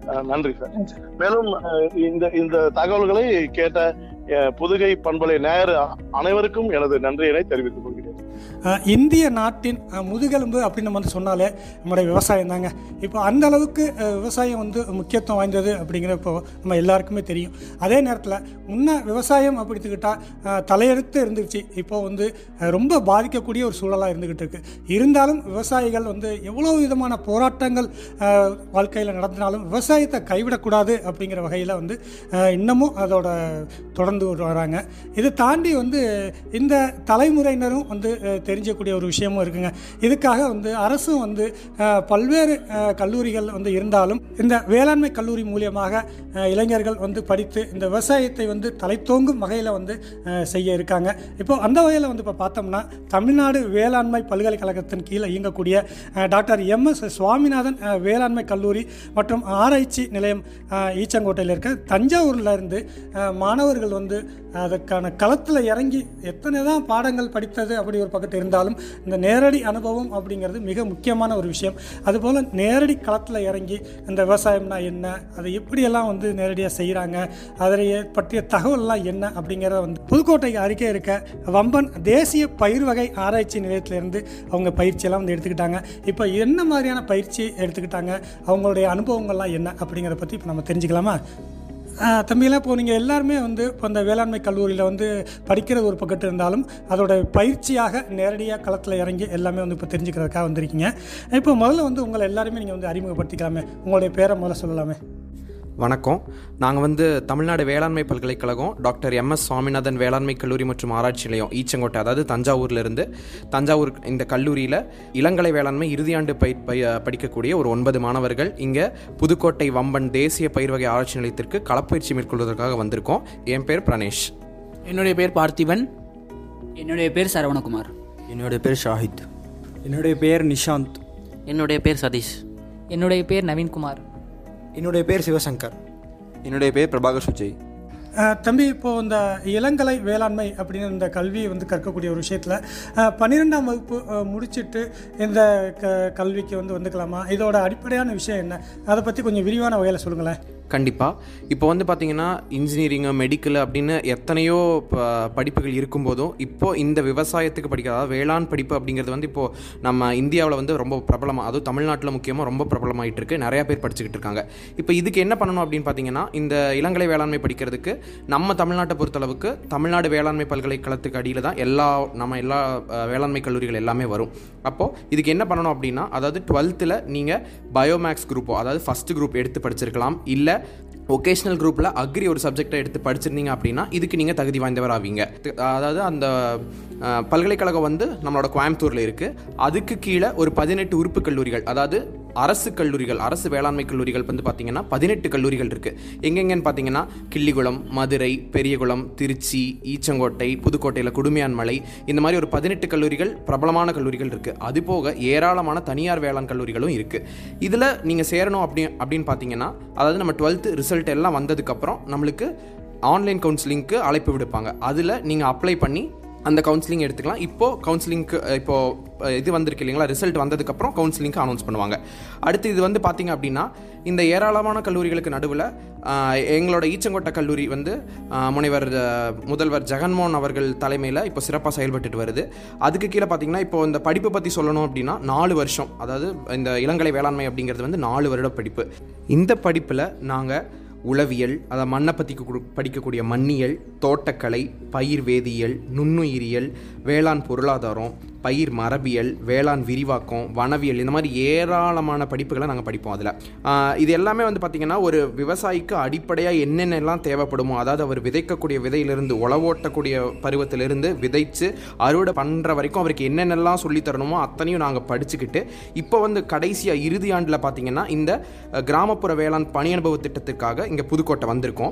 நன்றி சார். மேலும் இந்த தகவல்களை கேட்ட புதுகை பண்பலை நேயர் அனைவருக்கும் எனது நன்றியினை தெரிவித்துக் கொள்கிறேன். இந்திய நாட்டின் முதுகெலும்பு அப்படின்னு நம்ம சொன்னாலே நம்முடைய விவசாயம் தாங்க. இப்போ அந்த அளவுக்கு விவசாயம் முக்கியத்துவம் வாய்ந்தது அப்படிங்கிறப்போ நம்ம எல்லாருக்குமே தெரியும். அதே நேரத்தில் முன்ன விவசாயம் அப்படித்துக்கிட்டால் தலையெடுத்து இருந்துச்சு. இப்போ ரொம்ப பாதிக்கக்கூடிய ஒரு சூழலாக இருந்துக்கிட்டு இருக்கு. இருந்தாலும் விவசாயிகள் எவ்வளோ விதமான போராட்டங்கள் வாழ்க்கையில் நடந்தினாலும் விவசாயத்தை கைவிடக்கூடாது அப்படிங்கிற வகையில் இன்னமும் அதோட தொடர்ந்து வராங்க. இதை தாண்டி இந்த தலைமுறையினரும் தெரிஞ்சக்கூடிய ஒரு விஷயமும் இருக்குங்க. இதுக்காக அரசும் பல்வேறு கல்லூரிகள் இருந்தாலும் இந்த வேளாண்மை கல்லூரி மூலியமாக இளைஞர்கள் படித்து இந்த விவசாயத்தை தலைத்தோங்கும் வகையில் செய்ய இருக்காங்க. இப்போ அந்த வகையில் இப்போ பார்த்தோம்னா தமிழ்நாடு வேளாண்மை பல்கலைக்கழகத்தின் கீழே இயங்கக்கூடிய டாக்டர் MS சுவாமிநாதன் வேளாண்மை கல்லூரி மற்றும் ஆராய்ச்சி நிலையம் ஈச்சங்கோட்டையில் இருக்க தஞ்சாவூரில் இருந்து மாணவர்கள் அதுக்கான களத்தில் இறங்கி எத்தனை தான் பாடங்கள் படித்தது அப்படி ஒரு பக்கத்து இருந்தாலும் இந்த நேரடி அனுபவம் அப்படிங்கிறது மிக முக்கியமான ஒரு விஷயம். அதுபோல் நேரடி களத்தில் இறங்கி இந்த விவசாயம்னா என்ன, அதை எப்படியெல்லாம் நேரடியாக செய்கிறாங்க, அதை பற்றிய தகவல்லாம் என்ன அப்படிங்கிறத புதுக்கோட்டைக்கு அருகே இருக்க வம்பன் தேசிய பயிர் வகை ஆராய்ச்சி நிலையத்திலேருந்து அவங்க பயிற்சியெல்லாம் எடுத்துக்கிட்டாங்க. இப்போ என்ன மாதிரியான பயிற்சி எடுத்துக்கிட்டாங்க, அவங்களுடைய அனுபவங்கள்லாம் என்ன அப்படிங்கிறத பற்றி இப்போ நம்ம தெரிஞ்சுக்கலாமா? தம்பியெல்லாம் இப்போ நீங்கள் எல்லாருமே இப்போ இந்த வேளாண்மை கல்லூரியில் படிக்கிறது ஒரு பக்கத்து இருந்தாலும் அதோட பயிற்சியாக நேரடியாக களத்தில் இறங்கி எல்லாமே இப்போ தெரிஞ்சுக்கிறதுக்காக வந்திருக்கீங்க. இப்போ முதல்ல உங்களை எல்லாருமே நீங்கள் அறிமுகப்படுத்திக்கலாமே, உங்களுடைய பேரை முதல்ல சொல்லலாமே. வணக்கம். நாங்கள் தமிழ்நாடு வேளாண்மை பல்கலைக்கழகம் டாக்டர் MS சுவாமிநாதன் வேளாண்மை கல்லூரி மற்றும் ஆராய்ச்சி நிலையம் ஈச்சங்கோட்டை, அதாவது தஞ்சாவூர்லேருந்து தஞ்சாவூர் இந்த கல்லூரியில் இளங்கலை வேளாண்மை இறுதியாண்டு படிக்கக்கூடிய ஒரு 9 மாணவர்கள் இங்கே புதுக்கோட்டை வம்பன் தேசிய பயிர் வகை ஆராய்ச்சி நிலையத்திற்கு களப்பயிற்சி மேற்கொள்வதற்காக வந்திருக்கோம். என் பேர் பிரணேஷ். என்னுடைய பேர் பார்த்திபன். என்னுடைய பேர் சரவணகுமார். என்னுடைய பேர் ஷாஹித். என்னுடைய பேர் நிஷாந்த். என்னுடைய பேர் சதீஷ். என்னுடைய பேர் நவீன்குமார். என்னுடைய பேர் சிவசங்கர். என்னுடைய பேர் பிரபாகர் சுஜய். தம்பி, இப்போது இந்த இளங்கலை வேளாண்மை அப்படின்னு இந்த கல்வி கற்கக்கூடிய ஒரு விஷயத்தில் 12ஆம் வகுப்பு முடிச்சுட்டு இந்த கல்விக்கு வந்துக்கலாமா? இதோட அடிப்படையான விஷயம் என்ன, அதை பற்றி கொஞ்சம் விரிவான வகையில் சொல்லுங்களேன். கண்டிப்பாக. இப்போ பார்த்திங்கன்னா இன்ஜினியரிங்கு மெடிக்கல் அப்படின்னு எத்தனையோ படிப்புகள் இருக்கும்போதும் இப்போது இந்த விவசாயத்துக்கு படிக்கிற, அதாவது வேளாண் படிப்பு அப்படிங்கிறது இப்போது நம்ம இந்தியாவில் ரொம்ப பிரபலமாக, அதுவும் தமிழ்நாட்டில் முக்கியமாக ரொம்ப பிரபலமாகிட்டு இருக்குது. நிறையா பேர் படிச்சுக்கிட்டு இருக்காங்க. இப்போ இதுக்கு என்ன பண்ணணும் அப்படின்னு பார்த்தீங்கன்னா, இந்த இளங்கலை வேளாண்மை படிக்கிறதுக்கு நம்ம தமிழ்நாட்டை பொறுத்தளவுக்கு தமிழ்நாடு வேளாண்மை பல்கலைக்கழகத்துக்கு அடியில் தான் எல்லா வேளாண்மை கல்லூரிகள் எல்லாமே வரும். அப்போது இதுக்கு என்ன பண்ணணும் அப்படின்னா, அதாவது 12th நீங்கள் பயோமேக்ஸ் குரூப்போ, அதாவது ஃபஸ்ட்டு குரூப் எடுத்து படிச்சிருக்கலாம். இல்லை ஒகேஷ்னல் குரூப்பில் அக்ரி ஒரு சப்ஜெக்டை எடுத்து படிச்சிருந்தீங்க அப்படின்னா இதுக்கு நீங்கள் தகுதி வாய்ந்தவர் ஆவீங்க. அதாவது அந்த பல்கலைக்கழகம் நம்மளோட கோயம்புத்தூரில் இருக்குது. அதுக்கு கீழே ஒரு 18 உறுப்பு கல்லூரிகள், அதாவது அரசு கல்லூரிகள், அரசு வேளாண்மை கல்லூரிகள் பார்த்தீங்கன்னா 18 கல்லூரிகள் இருக்குது. எங்கெங்கன்னு பார்த்தீங்கன்னா கிள்ளிகுளம், மதுரை, பெரியகுளம், திருச்சி, ஈச்சங்கோட்டை, புதுக்கோட்டையில் குடுமியான்மலை, இந்த மாதிரி ஒரு 18 கல்லூரிகள் பிரபலமான கல்லூரிகள் இருக்குது. அதுபோக ஏராளமான தனியார் வேளாண் கல்லூரிகளும் இருக்குது. இதில் நீங்கள் சேரணும் அப்படின்னு பார்த்தீங்கன்னா, அதாவது நம்ம 12th ரிசல்ட் எல்லாம் வந்ததுக்கப்புறம் நம்மளுக்கு ஆன்லைன் கவுன்சிலிங்க்கு அழைப்பு விடுப்பாங்க. அதில் நீங்கள் அப்ளை பண்ணி அந்த கவுன்சிலிங் எடுத்துக்கலாம். இப்போது கவுன்சிலிங்க்கு இது வந்திருக்கு இல்லைங்களா, ரிசல்ட் வந்ததுக்கப்புறம் கவுன்சிலிங்க்கு அனௌன்ஸ் பண்ணுவாங்க. அடுத்து இது பார்த்தீங்க அப்படின்னா, இந்த ஏராளமான கல்லூரிகளுக்கு நடுவில் எங்களோட ஈச்சங்கோட்டை கல்லூரி முனைவர் முதல்வர் ஜெகன்மோகன் அவர்கள் தலைமையில் இப்போ சிறப்பாக செயல்பட்டு வருது. அதுக்கு கீழே பார்த்தீங்கன்னா, இப்போ இந்த படிப்பு பற்றி சொல்லணும் அப்படின்னா 4 வருஷம், அதாவது இந்த இளங்கலை வேளாண்மை அப்படிங்கிறது 4 வருட படிப்பு. இந்த படிப்பில் நாங்கள் உளவியல், அதை மண்ணை பற்றி படிக்கக்கூடிய மண்ணியல், தோட்டக்கலை, பயிர் வேதியியல், நுண்ணுயிரியல், வேளாண் பொருளாதாரம், பயிர் மரபியல், வேளாண் விரிவாக்கம், வனவியல், இந்த மாதிரி ஏராளமான படிப்புகளை நாங்கள் படிப்போம். அதில் இது எல்லாமே பார்த்திங்கன்னா ஒரு விவசாயிக்கு அடிப்படையாக என்னென்னலாம் தேவைப்படுமோ, அதாவது அவர் விதைக்கக்கூடிய விதையிலிருந்து உழவோட்டக்கூடிய பருவத்திலிருந்து விதைச்சு அறுவடை பண்ணுற வரைக்கும் அவருக்கு என்னென்னலாம் சொல்லித்தரணுமோ அத்தனையும் நாங்கள் படிச்சுக்கிட்டு இப்போ கடைசியாக இறுதி ஆண்டில் பார்த்திங்கன்னா இந்த கிராமப்புற வேளாண் பணி அனுபவ திட்டத்திற்காக இங்கே புதுக்கோட்டை வந்திருக்கோம்.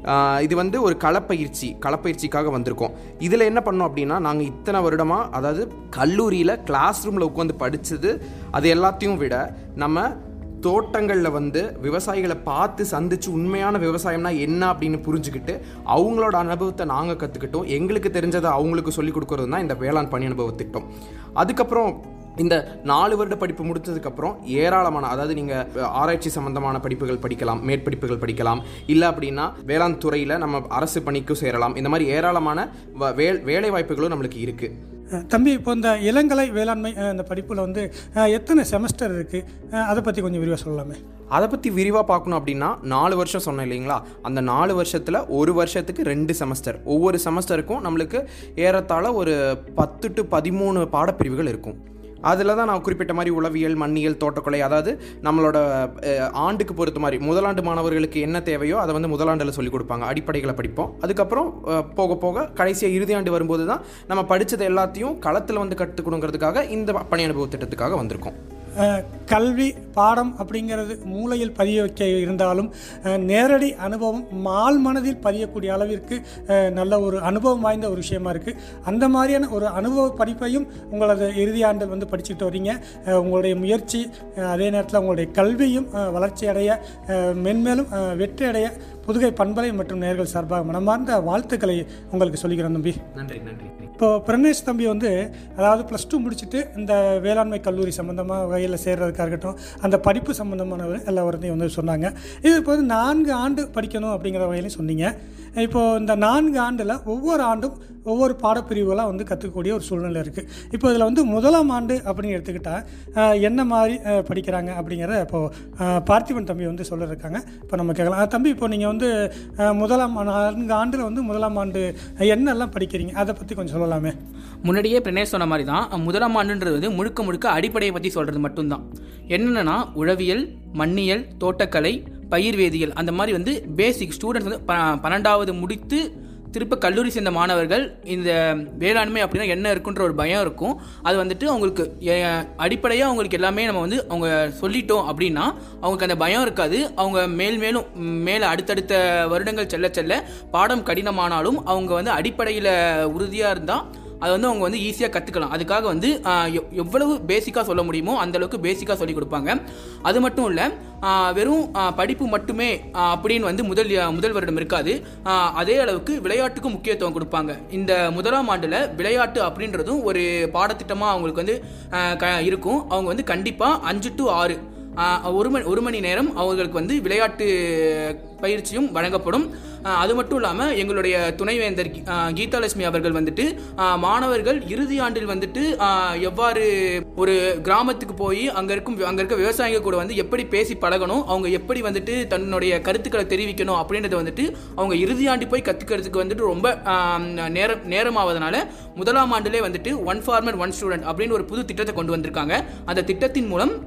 இது ஒரு களப்பயிற்சிக்காக வந்திருக்கோம். இதில் என்ன பண்ணோம் அப்படின்னா, நாங்கள் இத்தனை வருடமாக, அதாவது கல்லூரியில் கிளாஸ் ரூமில் உட்காந்து படித்தது அது எல்லாத்தையும் விட நம்ம தோட்டங்களில் விவசாயிகளை பார்த்து சந்தித்து உண்மையான விவசாயம்னா என்ன அப்படின்னு புரிஞ்சுக்கிட்டு அவங்களோட அனுபவத்தை நாங்கள் கற்றுக்கிட்டோம். எங்களுக்கு தெரிஞ்சதை அவங்களுக்கு சொல்லிக் கொடுக்குறது தான் இந்த வேளாண் பணி அனுபவ திட்டம். அதுக்கப்புறம் இந்த 4 வருட படிப்பு முடித்ததுக்கப்புறம் ஏராளமான, அதாவது நீங்கள் ஆராய்ச்சி சம்பந்தமான படிப்புகள் படிக்கலாம், மேற்படிப்புகள் படிக்கலாம், இல்லை அப்படின்னா வேளாண் துறையில் நம்ம அரசு பணிக்கும் சேரலாம். இந்த மாதிரி ஏராளமான வேலை வாய்ப்புகளும் நம்மளுக்கு இருக்குது. தம்பி, இப்போ இந்த இளங்கலை வேளாண்மை இந்த படிப்பில் வந்து எத்தனை செமஸ்டர் இருக்குது, அதை பற்றி கொஞ்சம் விரிவாக சொல்லலாமே? அதை பற்றி விரிவாக பார்க்கணும் அப்படின்னா 4 வருஷம் சொன்னேன் இல்லைங்களா, அந்த 4 வருஷத்தில் ஒரு வருஷத்துக்கு 2 செமஸ்டர். ஒவ்வொரு செமஸ்டருக்கும் நம்மளுக்கு ஏறத்தாழ ஒரு 10 to 13 பாடப்பிரிவுகள் இருக்கும். அதில் தான் நான் குறிப்பிட்ட மாதிரி உளவியல், மண்ணியல், தோட்டக்கலை, அதாவது நம்மளோட ஆண்டுக்கு பொறுத்த மாதிரி முதலாண்டு மாணவர்களுக்கு என்ன தேவையோ அதை வந்து முதலாண்டில் சொல்லிக் கொடுப்பாங்க, அடிப்படைகளை படிப்போம். அதுக்கப்புறம் போக போக கடைசியாக இறுதி ஆண்டு வரும்போது தான் நம்ம படித்தது எல்லாத்தையும் களத்தில் வந்து கற்றுக்கணுங்கிறதுக்காக இந்த பணி அனுபவ திட்டத்துக்காக வந்திருக்கோம். கல்வி பாடம் அப்படிங்கிறது மூளையில் பதிய வைக்க இருந்தாலும் நேரடி அனுபவம் ஆழ் மனதில் பதியக்கூடிய அளவிற்கு நல்ல ஒரு அனுபவம் வாய்ந்த ஒரு விஷயமா இருக்குது. அந்த மாதிரியான ஒரு அனுபவ படிப்பையும் உங்களது இறுதி ஆண்டில் வந்து படிச்சுட்டு வரீங்க. உங்களுடைய முயற்சி, அதே நேரத்தில் உங்களுடைய கல்வியும் வளர்ச்சி அடைய, மென்மேலும் வெற்றி அடைய புதுகை பண்பலை மற்றும் நேயர்கள் சார்பாக மனமார்ந்த வாழ்த்துக்களை உங்களுக்கு சொல்லிக்கிறோம் தம்பி. நன்றி நன்றி. இப்போ பிரணேஷ் தம்பி வந்து, அதாவது +2 முடிச்சுட்டு இந்த வேளாண்மை கல்லூரி சம்மந்தமாக வகையில் சேர்றதுக்காக இருக்கட்டும், அந்த படிப்பு சம்மந்தமான எல்லா வரத்தையும் வந்து சொன்னாங்க. இது இப்போ வந்து 4 ஆண்டு படிக்கணும் அப்படிங்கிற வகையிலையும் சொன்னீங்க. இப்போது இந்த 4 ஆண்டில் ஒவ்வொரு ஆண்டும் ஒவ்வொரு பாடப்பிரிவுகளாக வந்து கற்றுக்கக்கூடிய ஒரு சூழ்நிலை இருக்குது. இப்போ இதில் வந்து 1ஆம் ஆண்டு அப்படின்னு எடுத்துக்கிட்டால் என்ன மாதிரி படிக்கிறாங்க அப்படிங்கிறத இப்போது பார்த்திபன் தம்பி வந்து சொல்லியிருக்காங்க. இப்போ நம்ம கேட்கலாம். தம்பி, இப்போ நீங்கள் வந்து 4 ஆண்டில் வந்து 1ஆம் ஆண்டு என்னெல்லாம் படிக்கிறீங்க, அதை பற்றி கொஞ்சம் சொல்லலாமே? முன்னாடியே பிரணேஷ் சொன்ன மாதிரி தான் 1ஆம் ஆண்டுன்றது வந்து முழுக்க அடிப்படையை பற்றி சொல்கிறது மட்டும்தான். என்னென்னா உளவியல், மண்ணியல், தோட்டக்கலை, பயிர் வேதியியல், அந்த மாதிரி வந்து பேசிக் ஸ்டூடெண்ட்ஸ் வந்து 12வது முடித்து திருப்ப கல்லூரி சேர்ந்த மாணவர்கள் இந்த வேளாண்மை அப்படின்னா என்ன இருக்குன்ற ஒரு பயம் இருக்கும். அது வந்துட்டு அவங்களுக்கு அடிப்படையாக அவங்களுக்கு எல்லாமே நம்ம வந்து அவங்க சொல்லிட்டோம் அப்படின்னா அவங்களுக்கு அந்த பயம் இருக்காது. அவங்க மேலும் அடுத்தடுத்த வருடங்கள் செல்ல பாடம் கடினமானாலும் அவங்க வந்து அடிப்படையில் உறுதியாக இருந்தால் அதை வந்து அவங்க வந்து ஈஸியாக கற்றுக்கலாம். அதுக்காக வந்து எவ்வளவு பேசிக்காக சொல்ல முடியுமோ அந்தளவுக்கு பேசிக்காக சொல்லிக் கொடுப்பாங்க. அது மட்டும் இல்லை, வெறும் படிப்பு மட்டுமே அப்படின்னு வந்து முதல் வருடம் இருக்காது. அதே அளவுக்கு விளையாட்டுக்கும் முக்கியத்துவம் கொடுப்பாங்க. இந்த 1ஆம் ஆண்டில் விளையாட்டு அப்படின்றதும் ஒரு பாடத்திட்டமாக அவங்களுக்கு வந்து இருக்கும். அவங்க வந்து கண்டிப்பாக 5 to 6 1 மணி நேரம் அவர்களுக்கு வந்து விளையாட்டு பயிற்சியும் வழங்கப்படும். அது மட்டும் இல்லாமல் எங்களுடைய துணைவேந்தர் கீதாலட்சுமி அவர்கள் வந்துட்டு மாணவர்கள் இறுதி ஆண்டில் வந்துட்டு எவ்வாறு ஒரு கிராமத்துக்கு போய் அங்கே இருக்க விவசாயிகள் கூட வந்து எப்படி பேசி பழகணும், அவங்க எப்படி வந்துட்டு தன்னுடைய கருத்துக்களை தெரிவிக்கணும் அப்படின்றத வந்துட்டு அவங்க இறுதி ஆண்டு போய் கற்றுக்கிறதுக்கு வந்துட்டு ரொம்ப நேரமாவதனால 1ஆம் ஆண்டிலே வந்துட்டு 1 farmer 1 student அப்படின்னு ஒரு புது திட்டத்தை கொண்டு வந்திருக்காங்க. அந்த திட்டத்தின் மூலம்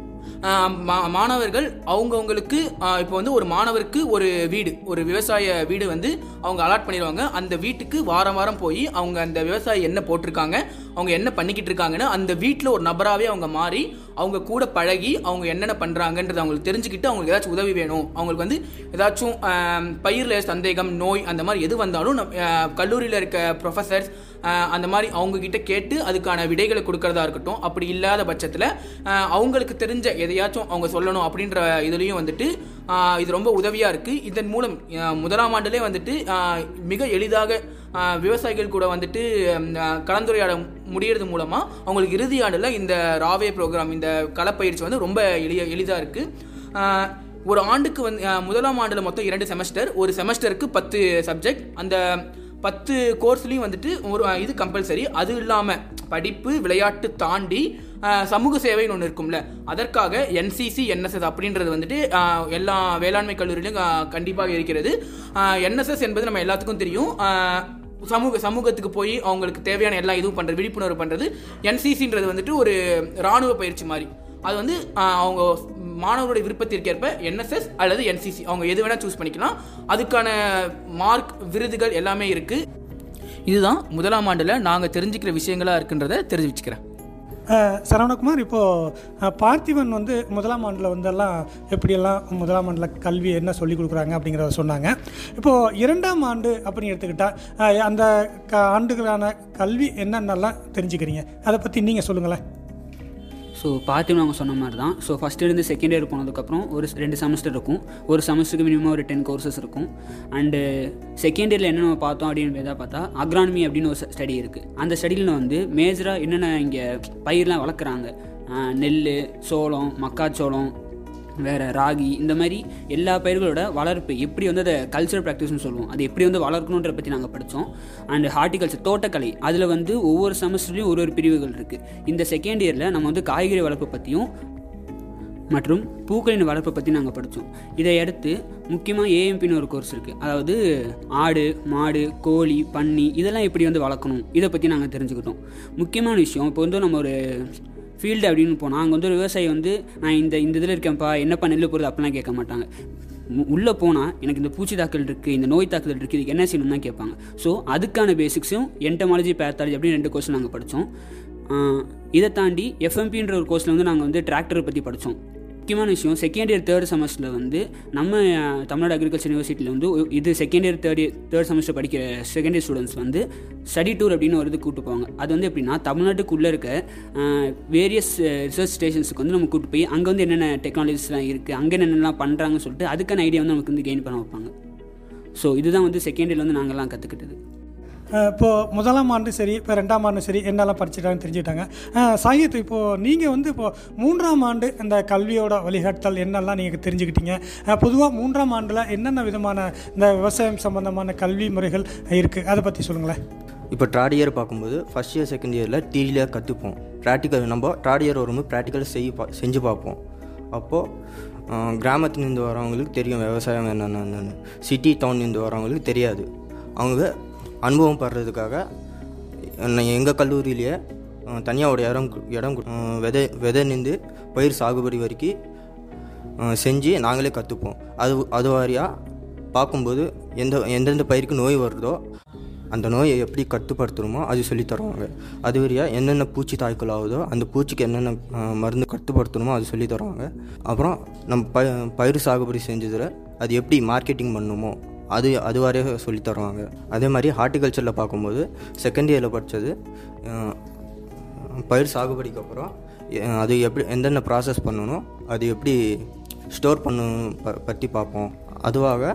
மாணவர்கள் அவங்களுக்கு இப்போ வந்து ஒரு மாணவருக்கு ஒரு விவசாய வீடு வந்து அவங்க அலாட் பண்ணிடுவாங்க. அந்த வீட்டுக்கு வாரம் போய் அவங்க அந்த விவசாயி என்ன போட்டிருக்காங்க, அவங்க என்ன பண்ணிக்கிட்டு இருக்காங்கன்னு அந்த வீட்டில் ஒரு நபராகவே அவங்க மாறி அவங்க கூட பழகி அவங்க என்னென்ன பண்ணுறாங்கன்றது அவங்களுக்கு தெரிஞ்சுக்கிட்டு அவங்களுக்கு ஏதாச்சும் உதவி வேணும், அவங்களுக்கு வந்து ஏதாச்சும் பயிரில் சந்தேகம், நோய், அந்த மாதிரி எது வந்தாலும் கல்லூரியில் இருக்க ப்ரொஃபஸர்ஸ் அந்த மாதிரி அவங்கக்கிட்ட கேட்டு அதுக்கான விடைகளை கொடுக்கறதா இருக்கட்டும். அப்படி இல்லாத பட்சத்தில் அவங்களுக்கு தெரிஞ்ச எதையாச்சும் அவங்க சொல்லணும் அப்படின்ற இதுலேயும் வந்துட்டு இது ரொம்ப உதவியாக இருக்குது. இதன் மூலம் 1ஆம் ஆண்டிலே வந்துட்டு மிக எளிதாக விவசாயிகள் கூட வந்துட்டு கலந்துரையாட முடியறது மூலமாக அவங்களுக்கு இறுதி ஆண்டில் இந்த ராவே ப்ரோக்ராம், இந்த களப்பயிற்சி வந்து ரொம்ப எளிதாக இருக்குது. ஒரு ஆண்டுக்கு வந்து 1ஆம் ஆண்டில் மொத்தம் 2 செமஸ்டர், ஒரு செமஸ்டருக்கு 10 சப்ஜெக்ட். அந்த 10 கோர்ஸ்லையும் வந்துட்டு இது கம்பல்சரி. அது இல்லாமல் படிப்பு விளையாட்டு தாண்டி சமூக சேவைன்னு ஒன்று இருக்கும்ல, அதற்காக NCC NSS அப்படின்றது வந்துட்டு எல்லா வேளாண்மை கல்லூரியிலும் கண்டிப்பாக இருக்கிறது. NSS என்பது நம்ம எல்லாத்துக்கும் தெரியும். சமூகத்துக்கு போய் அவங்களுக்கு தேவையான எல்லா இதுவும் பண்ணுறது, விழிப்புணர்வு பண்ணுறது. NCCன்றது வந்துட்டு ஒரு இராணுவ பயிற்சி மாதிரி. அது வந்து அவங்க மாணவருடைய விருப்பத்திற்கேற்ப NSS அல்லது NCC அவங்க எது வேணால் சூஸ் பண்ணிக்கலாம். அதுக்கான மார்க், விருதுகள் எல்லாமே இருக்குது. இதுதான் 1ஆம் ஆண்டில் நாங்கள் தெரிஞ்சுக்கிற விஷயங்களாக இருக்குன்றதை தெரிஞ்சு வச்சுக்கிறேன். சரவணகுமார், இப்போது பார்த்திபன் வந்து 1ஆம் ஆண்டில் வந்தெல்லாம் எப்படியெல்லாம் 1ஆம் ஆண்டில் கல்வி என்ன சொல்லிக் கொடுக்குறாங்க அப்படிங்கிறத சொன்னாங்க. இப்போது 2ஆம் ஆண்டு அப்படின்னு எடுத்துக்கிட்டால் அந்த ஆண்டுகளான கல்வி என்னென்னலாம் தெரிஞ்சுக்கிறீங்க, அதை பற்றி நீங்கள் சொல்லுங்களேன். ஸோ ஸோ பார்த்திபன் அவங்க சொன்ன மாதிரி தான். ஸோ ஃபஸ்ட் இயர்லேருந்து செகண்ட் இயர் போனதுக்கப்புறம் ஒரு 2 செமஸ்டர் இருக்கும். ஒரு செமஸ்டருக்கு மினிமம் ஒரு 10 கோர்சஸ் இருக்கும். அண்டு செகண்ட் இயரில் என்ன நம்ம பார்த்தோம் அப்படின்னு பார்த்தா அக்ரானமி அப்படின்னு ஒரு ஸ்டடி இருக்குது. அந்த ஸ்டடியில் வந்து மேஜராக என்னென்ன இங்கே பயிரெலாம் வளர்க்குறாங்க, நெல், சோளம், மக்காச்சோளம், வேறு ராகி, இந்த மாதிரி எல்லா பயிர்களோட வளர்ப்பு எப்படி வந்து அதை கல்ச்சரல் ப்ராக்டிஸ்னு சொல்லுவோம், அது எப்படி வந்து வளர்க்கணுன்ற பற்றி நாங்கள் படித்தோம். அண்ட் ஹார்டிகல்ச்சர், தோட்டக்கலை, அதில் வந்து ஒவ்வொரு செமஸ்டர்லேயும் ஒரு பிரிவுகள் இருக்குது. இந்த செகண்ட் இயரில் நம்ம வந்து காய்கறி வளர்ப்பை பற்றியும் மற்றும் பூக்களின் வளர்ப்பை பற்றி நாங்கள் படித்தோம். இதை அடுத்து முக்கியமாக ஏஎம்பின்னு ஒரு கோர்ஸ் இருக்குது. அதாவது ஆடு, மாடு, கோழி, பன்னி இதெல்லாம் எப்படி வந்து வளர்க்கணும் இதை பற்றி நாங்கள் தெரிஞ்சுக்கிட்டோம். முக்கியமான விஷயம், இப்போ வந்து நம்ம ஒரு ஃபீல்டு அப்படின்னு போனால் அங்கே வந்து ஒரு விவசாயி வந்து நான் இந்த இதில் இருக்கேன்ப்பா, என்னப்பா நெல் போகிறது அப்படிலாம் கேட்க மாட்டாங்க. உள்ளே போனால் எனக்கு இந்த பூச்சி தாக்கல் இருக்குது, இந்த நோய் தாக்குதல் இருக்குது, இதுக்கு என்ன செய்யணும்னு தான் கேட்பாங்க. ஸோ அதுக்கான பேசிக்ஸும் என்டமாலஜி, பேத்தாலஜி அப்படின்னு 2 கோர்ஸ் நாங்கள் படித்தோம். இதை தாண்டி எஃப்எம்பின்ற ஒரு கோர்ஸில் வந்து நாங்கள் வந்து டிராக்டரை பற்றி படித்தோம். முக்கியமான விஷயம், செகண்ட் இயர் 3rd செமஸ்டரில் வந்து நம்ம தமிழ்நாடு அக்ரிகல்ச்சர் யூனிவர்சிட்டியில் வந்து இது செகண்ட் இயர் 3rd செமஸ்டர் படிக்கிற செகண்ட் இயர் ஸ்டூடெண்ட்ஸ் வந்து ஸ்டடி டூர் அப்படின்னு ஒரு இது கூப்பிட்டு போவாங்க. அது வந்து எப்படின்னா தமிழ்நாட்டுக்குள்ளே இருக்க வேரியஸ் ரிசர்ச் ஸ்டேஷன்ஸுக்கு வந்து நம்ம கூப்பிட்டு போய் அங்கே வந்து என்னென்ன டெக்னாலஜிஸ்லாம் இருக்குது, அங்கே என்னென்னலாம் பண்ணுறாங்கன்னு சொல்லிட்டு அதுக்கான ஐடியா வந்து நமக்கு வந்து கெயின் பண்ண வைப்பாங்க. ஸோ இதுதான் வந்து செகண்ட் இயரில் வந்து நாங்கள்லாம் கற்றுக்கிட்டது. இப்போது 1ஆம் ஆண்டு சரி, இப்போ 2ஆம் ஆண்டு சரி, என்னெல்லாம் படிச்சுட்டாங்கன்னு தெரிஞ்சுக்கிட்டாங்க. சாகித், இப்போது நீங்கள் வந்து இப்போது 3ஆம் ஆண்டு அந்த கல்வியோட வழிகாட்டல் என்னெல்லாம் நீங்கள் தெரிஞ்சுக்கிட்டீங்க? பொதுவாக 3ஆம் ஆண்டில் என்னென்ன விதமான இந்த விவசாயம் சம்பந்தமான கல்வி முறைகள் இருக்குது, அதை பற்றி சொல்லுங்களேன். இப்போ 3rd இயர் பார்க்கும்போது ஃபஸ்ட் இயர் செகண்ட் இயரில் தியரியில் கற்றுப்போம். ப்ராக்டிக்கல் நம்ம 3rd இயர் வரும்போது ப்ராக்டிக்கல் செஞ்சு பார்ப்போம். அப்போது கிராமத்துலேருந்து வரவங்களுக்கு தெரியும் விவசாயம் என்னென்னு, சிட்டி டவுன்லேருந்து வரவங்களுக்கு தெரியாது. அவங்க அனுபவம் படுறதுக்காக எங்கள் கல்லூரியிலேயே தனியாக ஒரு இடம் விதை நின்று பயிர் சாகுபடி வரைக்கும் செஞ்சு நாங்களே கற்றுப்போம். அது வாரியாக பார்க்கும்போது எந்தெந்த பயிருக்கு நோய் வருதோ அந்த நோயை எப்படி கட்டுப்படுத்தணுமோ அது சொல்லித்தருவாங்க. அது வழியாக என்னென்ன பூச்சி தாய்க்கல் ஆகுதோ அந்த பூச்சிக்கு என்னென்ன மருந்து கட்டுப்படுத்தணுமோ அது சொல்லித்தருவாங்க. அப்புறம் நம்ம பயிர் சாகுபடி செஞ்சதில் அது எப்படி மார்க்கெட்டிங் பண்ணணுமோ அது வரைய சொல்லி தருவாங்க. அதே மாதிரி ஹார்டிகல்ச்சரில் பார்க்கும்போது செகண்ட் இயரில் படித்தது பயிர் சாகுபடிக்கு அப்புறம் அது எப்படி எந்தெந்த ப்ராசஸ் பண்ணணும், அது எப்படி ஸ்டோர் பண்ணணும் பற்றி பார்ப்போம். அதுவாக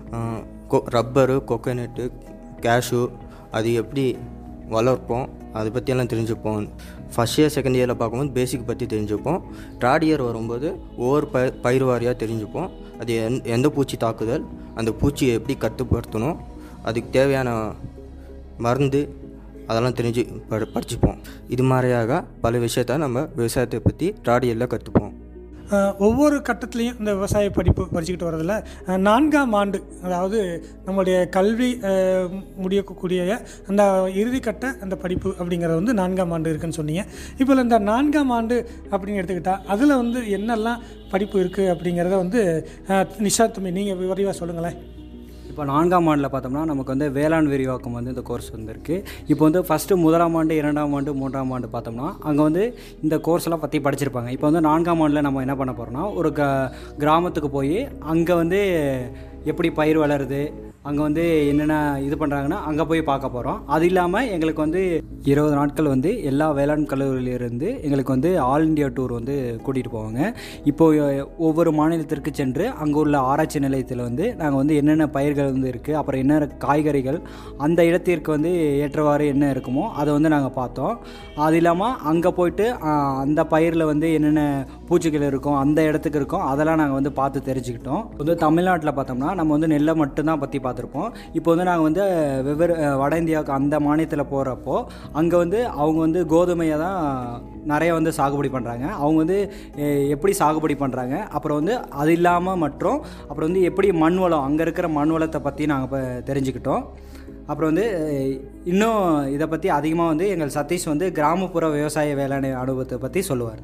ரப்பரு, கொக்கோனட்டு, கேஷு அது எப்படி வளர்ப்போம் அதை பற்றியெல்லாம் தெரிஞ்சுப்போம். ஃபஸ்ட் இயர் செகண்ட் இயரில் பார்க்கும்போது பேசிக் பற்றி தெரிஞ்சுப்போம். 3rd இயர் வரும்போது ஒவ்வொரு பயிர் வாரியாக தெரிஞ்சுப்போம். அது எந்த பூச்சி தாக்குதல், அந்த பூச்சியை எப்படி கட்டுப்படுத்தணும், அதுக்கு தேவையான மருந்து அதெல்லாம் தெரிஞ்சு படிச்சுப்போம். இது மாதிரியாக பல விஷயத்த நம்ம விவசாயத்தை பற்றி 3rd இயரில் கற்றுப்போம். ஒவ்வொரு கட்டத்துலேயும் இந்த விவசாய படிப்பு படிச்சுக்கிட்டு வரதில் 4ஆம் ஆண்டு, அதாவது நம்மளுடைய கல்வி முடியக்கூடிய அந்த இறுதிக்கட்ட அந்த படிப்பு அப்படிங்கிறது வந்து 4ஆம் ஆண்டு இருக்குதுன்னு சொன்னீங்க. இப்போ இந்த 4ஆம் ஆண்டு அப்படின்னு எடுத்துக்கிட்டால் அதில் வந்து என்னெல்லாம் படிப்பு இருக்குது அப்படிங்கிறத வந்து நிஷாந்த் தம்பி நீங்கள் விரிவாக சொல்லுங்களேன். இப்போ 4ஆம் ஆண்டில் பார்த்தோம்னா நமக்கு வந்து வேளாண் விரிவாக்கம் வந்து இந்த கோர்ஸ் வந்துருக்கு. இப்போ வந்து ஃபஸ்ட்டு 1ஆம் ஆண்டு, 2ஆம் ஆண்டு, 3ஆம் ஆண்டு பார்த்தோம்னா அங்கே வந்து இந்த கோர்ஸ்லாம் பற்றி படிச்சிருப்பாங்க. இப்போ வந்து 4ஆம் ஆண்டில் நம்ம என்ன பண்ண போகிறோம்னா ஒரு கிராமத்துக்கு போய் அங்கே வந்து எப்படி பயிர் வளருது, அங்கே வந்து என்னென்ன இது பண்ணுறாங்கன்னா அங்கே போய் பார்க்க போகிறோம். அது இல்லாமல் எங்களுக்கு வந்து 20 நாட்கள் வந்து எல்லா வேளாண் கல்லூரியிலிருந்து எங்களுக்கு வந்து ஆல் இண்டியா டூர் வந்து கூட்டிகிட்டு போவாங்க. இப்போது ஒவ்வொரு மாநிலத்திற்கு சென்று அங்கே உள்ள ஆராய்ச்சி நிலையத்தில் வந்து நாங்கள் வந்து என்னென்ன பயிர்கள் வந்து இருக்குது, அப்புறம் என்னென்ன காய்கறிகள் அந்த இடத்திற்கு வந்து ஏற்றவாறு என்ன இருக்குமோ அதை வந்து நாங்கள் பார்த்தோம். அது இல்லாமல் அங்கே போய்ட்டு அந்த பயிரில் வந்து என்னென்ன பூச்சிகள் இருக்கும், அந்த இடத்துக்கு இருக்கும், அதெல்லாம் நாங்கள் வந்து பார்த்து தெரிஞ்சுக்கிட்டோம். வந்து தமிழ்நாட்டில் பார்த்தோம்னா நம்ம வந்து நெல்லை மட்டும்தான் பற்றி பார்த்துருப்போம். இப்போ வந்து நாங்கள் வந்து வெவ்வேறு வட இந்தியாவுக்கு அந்த மாநிலத்தில் போகிறப்போ அங்கே வந்து அவங்க வந்து கோதுமையை தான் நிறைய வந்து சாகுபடி பண்ணுறாங்க. அவங்க வந்து எப்படி சாகுபடி பண்ணுறாங்க, அப்புறம் வந்து அது இல்லாமல் மற்றும் அப்புறம் வந்து எப்படி மண் வளம், அங்கே இருக்கிற மண் வளத்தை பற்றி நாங்கள் இப்போ தெரிஞ்சுக்கிட்டோம். அப்புறம் வந்து இன்னும் இதை பற்றி அதிகமாக வந்து எங்கள் சதீஷ் வந்து கிராமப்புற விவசாய வேளாண் அனுபவத்தை பற்றி சொல்லுவார்.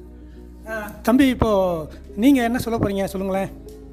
தம்பி, இப்போது நீங்கள் என்ன சொல்ல போகிறீங்க, சொல்லுங்களேன்.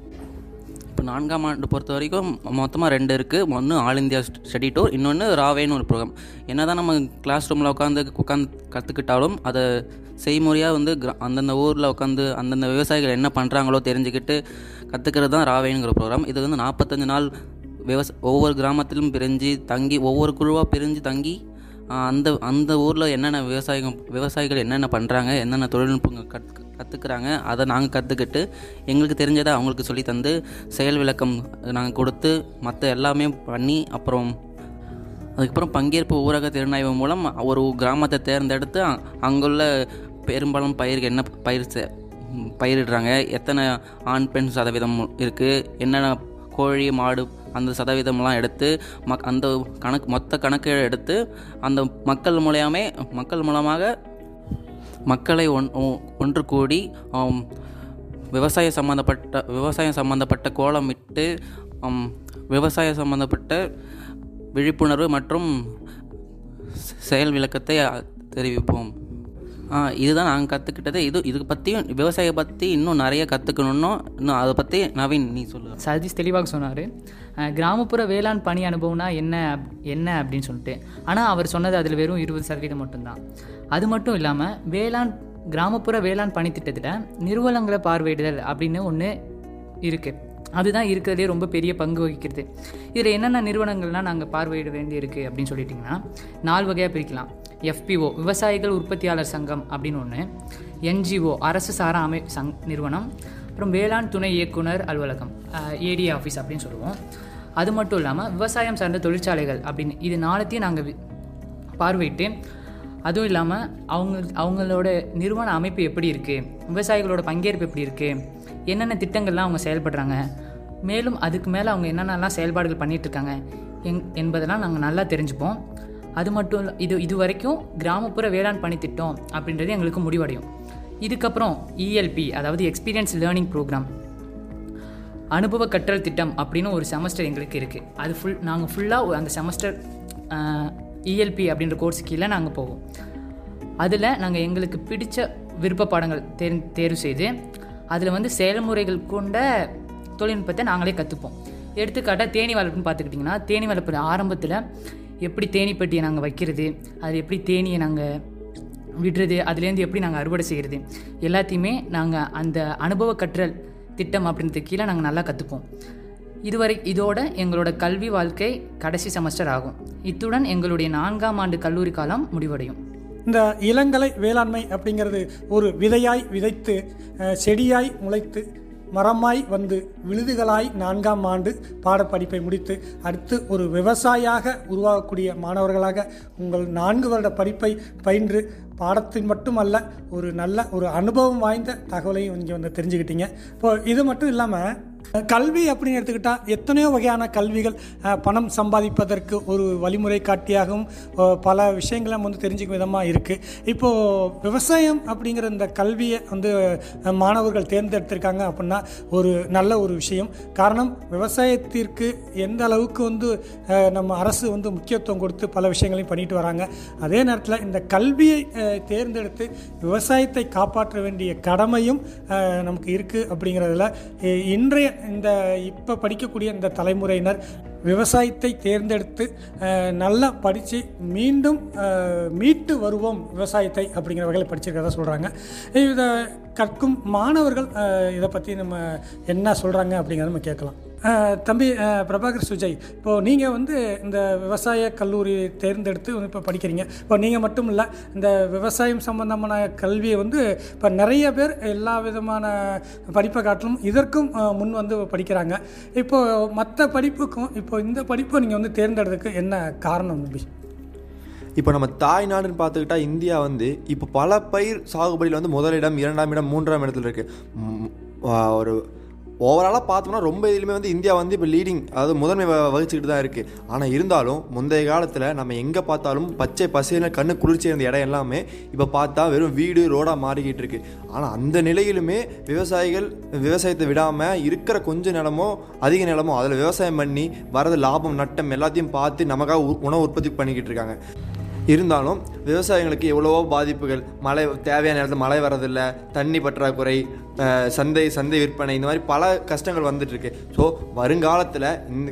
இப்போ 4ஆம் ஆண்டு பொறுத்த வரைக்கும் மொத்தமாக 2 இருக்குது. ஒன்று ஆல் இந்தியா ஸ்டடி டூர், இன்னொன்று ராவேன்னு ஒரு ப்ரோக்ராம். என்ன தான் நம்ம கிளாஸ் ரூமில் உட்காந்து கற்றுக்கிட்டாலும் அதை செய்முறையாக வந்து அந்தந்த ஊரில் உட்காந்து அந்தந்த விவசாயிகள் என்ன பண்ணுறாங்களோ தெரிஞ்சுக்கிட்டு கற்றுக்கிறது தான் ராவேனுங்கிற ப்ரோக்ராம். இது வந்து 45 நாள் ஒவ்வொரு கிராமத்திலும் பிரிஞ்சு தங்கி ஒவ்வொரு குழுவாக பிரிஞ்சு தங்கி அந்த ஊரில் என்னென்ன விவசாயிகள் என்னென்ன பண்ணுறாங்க, என்னென்ன தொழில்நுட்பங்கள் கற்றுக்குறாங்க, அதை நாங்கள் கற்றுக்கிட்டு எங்களுக்கு தெரிஞ்சதை அவங்களுக்கு சொல்லி தந்து செயல் விளக்கம் நாங்கள் கொடுத்து மற்ற எல்லாமே பண்ணி அதுக்கப்புறம் பங்கேற்பு ஊரக திறனாய்வு மூலம் ஒரு கிராமத்தை தேர்ந்தெடுத்து அங்குள்ள பெரும்பாலும் பயிருக்கு என்ன பயிரிடுறாங்க, எத்தனை ஆண் பெண் சதவீதம் இருக்குது, என்னென்ன கோழி மாடு அந்த சதவீதம்லாம் எடுத்து அந்த மொத்த கணக்கு எடுத்து அந்த மக்கள் மூலமாக மக்களை ஒன்று கூடி விவசாயம் சம்மந்தப்பட்ட கோலமிட்டு விவசாயம் சம்மந்தப்பட்ட விழிப்புணர்வு மற்றும் செயல் விளக்கத்தை தெரிவிப்போம். இதுதான் நாங்கள் கற்றுக்கிட்டது. இதுக்கு பற்றியும் விவசாயம் பற்றி இன்னும் நிறைய கற்றுக்கணுன்னு அதை பற்றி நவீன் நீ சொல்லு. சதீஷ் தெளிவாக சொன்னார். கிராமப்புற வேளாண் பணி அனுபவம்னா என்ன அப்படின்னு சொல்லிட்டு. ஆனால் அவர் சொன்னது அதில் வெறும் 20% மட்டும்தான். அது மட்டும் இல்லாமல் கிராமப்புற வேளாண் பணி திட்டத்தில் நிறுவனங்களை பார்வையிடுதல் அப்படின்னு ஒன்று இருக்குது. அதுதான் இருக்கிறதே ரொம்ப பெரிய பங்கு வகிக்கிறது. இதில் என்னென்ன நிறுவனங்கள்லாம் நாங்கள் பார்வையிட வேண்டி இருக்குது அப்படின்னு சொல்லிட்டிங்கன்னா 4 வகையாக பிரிக்கலாம். FPO விவசாயிகள் உற்பத்தியாளர் சங்கம் அப்படின்னு ஒன்று, NGO அரசு சாரா நிறுவனம், அப்புறம் வேளாண் துணை இயக்குனர் அலுவலகம் AD ஆஃபீஸ் அப்படின்னு சொல்லுவோம். அது மட்டும் இல்லாமல் விவசாயம் சார்ந்த தொழிற்சாலைகள் அப்படின்னு இது 4த்தையும் நாங்கள் பார்வையிட்டு, அதுவும் இல்லாமல் அவங்களோட நிறுவன அமைப்பு எப்படி இருக்குது, விவசாயிகளோட பங்கேற்பு எப்படி இருக்குது, என்னென்ன திட்டங்கள்லாம் அவங்க செயல்படுறாங்க, மேலும் அதுக்கு மேலே அவங்க என்னென்னலாம் செயல்பாடுகள் பண்ணிகிட்ருக்காங்க என்பதெல்லாம் நாங்கள் நல்லா தெரிஞ்சுப்போம். அது மட்டும் இல்லை, இது வரைக்கும் கிராமப்புற வேளாண் பணி திட்டம் அப்படின்றது எங்களுக்கு முடிவடையும். இதுக்கப்புறம் ELP அதாவது எக்ஸ்பீரியன்ஸ் லேர்னிங் ப்ரோக்ராம், அனுபவ கற்றல் திட்டம் அப்படின்னு ஒரு செமஸ்டர் எங்களுக்கு இருக்குது. அது நாங்கள் ஃபுல்லாக அந்த செமஸ்டர் ELP அப்படின்ற கோர்ஸ் கீழே நாங்கள் போவோம். அதில் நாங்கள் எங்களுக்கு பிடித்த விருப்ப பாடங்கள் தேர்வு செய்து அதில் செயல்முறைகள் கொண்ட தொழில்நுட்பத்தை நாங்களே கற்றுப்போம். எடுத்துக்காட்டாக தேனி வளர்ப்புன்னு பார்த்துக்கிட்டிங்கன்னா, தேனி வளர்ப்பு ஆரம்பத்தில் எப்படி தேனீப்பட்டியை நாங்கள் வைக்கிறது, அது எப்படி தேனியை நாங்கள் விடுறது, அதுலேருந்து எப்படி நாங்கள் அறுவடை செய்கிறது எல்லாத்தையுமே நாங்கள் அந்த அனுபவ கற்றல் திட்டம் அப்படின்றதுக்கு கீழே நாங்கள் நல்லா கற்றுப்போம். இதோட எங்களோட கல்வி வாழ்க்கை கடைசி செமஸ்டர் ஆகும். இத்துடன் எங்களுடைய 4ஆம் ஆண்டு கல்லூரி காலம் முடிவடையும். இந்த இளங்கலை வேளாண்மை அப்படிங்கிறது ஒரு விதையாய் விதைத்து செடியாய் முளைத்து மரமாய் வந்து விழுதுகளாய் 4ஆம் ஆண்டு பாடப்படிப்பை முடித்து அடுத்து ஒரு விவசாயியாக உருவாகக்கூடிய மாணவர்களாக உங்கள் 4 வருட படிப்பை பயின்று பாடத்தின் மட்டுமல்ல ஒரு நல்ல ஒரு அனுபவம் வாய்ந்த தகவலையும் இங்கே தெரிஞ்சுக்கிட்டீங்க. இப்போது இது மட்டும் இல்லாமல் கல்வி அப்படின்னு எடுத்துக்கிட்டால் எத்தனையோ வகையான கல்விகள் பணம் சம்பாதிப்பதற்கு ஒரு வழிமுறை காட்டியாகவும் பல விஷயங்களை நம்ம தெரிஞ்சுக்கும் விதமாக இருக்குது. இப்போது விவசாயம் அப்படிங்கிற இந்த கல்வியை மாணவர்கள் தேர்ந்தெடுத்திருக்காங்க அப்படின்னா ஒரு நல்ல ஒரு விஷயம். காரணம், விவசாயத்திற்கு எந்த அளவுக்கு நம்ம அரசு முக்கியத்துவம் கொடுத்து பல விஷயங்களையும் பண்ணிட்டு வராங்க. அதே நேரத்தில் இந்த கல்வியை தேர்ந்தெடுத்து விவசாயத்தை காப்பாற்ற வேண்டிய கடமையும் நமக்கு இருக்குது. அப்படிங்கிறதுல இன்றைய இந்த இப்போ படிக்கக்கூடிய இந்த தலைமுறையினர் விவசாயத்தை தேர்ந்தெடுத்து நல்லா படித்து மீண்டும் மீட்டு வருவோம் விவசாயத்தை அப்படிங்கிற வகையில் படிச்சிருக்கிறதா சொல்கிறாங்க. இதை கற்கும் மாணவர்கள் இதை பற்றி நம்ம என்ன சொல்கிறாங்க அப்படிங்கிறத நம்ம கேட்கலாம். தம்பி பிரபாகர் சுஜய், இப்போது நீங்கள் இந்த விவசாய கல்லூரி தேர்ந்தெடுத்து இப்போ படிக்கிறீங்க. இப்போ நீங்கள் மட்டும் இல்லை, இந்த விவசாயம் சம்பந்தமான கல்வியை இப்போ நிறைய பேர் எல்லா விதமான படிப்பை காட்டிலும் இதற்கும் முன் படிக்கிறாங்க. இப்போது மற்ற படிப்புக்கும் இப்போ இந்த படிப்பை நீங்கள் தேர்ந்தெடுக்கிறதுக்கு என்ன காரணம் தம்பி? இப்போ நம்ம தாய்நாடுன்னு பார்த்துக்கிட்டா இந்தியா இப்போ பல பயிர் சாகுபடியில் முதலிடம், 2ஆம் இடம், 3ஆம் இடத்துல இருக்குது. ஒரு ஓவராலாக பார்த்தோம்னா ரொம்ப இதுலையுமே இந்தியா இப்போ லீடிங், அதாவது முதன்மை வகிச்சுக்கிட்டு தான் இருக்குது. ஆனால் இருந்தாலும் முந்தைய காலத்தில் நம்ம எங்கே பார்த்தாலும் பச்சை பசையில கண்ணு குளிர்ச்சி இருந்த இடம் எல்லாமே இப்போ பார்த்தா வெறும் வீடு ரோடாக மாறிக்கிட்டு இருக்கு. ஆனால் அந்த நிலையிலுமே விவசாயிகள் விவசாயத்தை விடாமல் இருக்கிற கொஞ்சம் நிலமோ அதிக நிலமோ அதில் விவசாயம் பண்ணி வரது லாபம் நட்டம் எல்லாத்தையும் பார்த்து நமக்காக உணவு உற்பத்தி பண்ணிக்கிட்டு இருக்காங்க. இருந்தாலும் விவசாயிகளுக்கு எவ்வளவோ பாதிப்புகள், மழை தேவையான நேரத்தில் மழை வரதில்லை, தண்ணி பற்றாக்குறை, சந்தை விற்பனை, இந்த மாதிரி பல கஷ்டங்கள் வந்துட்டுருக்கு. ஸோ வருங்காலத்தில் இந்த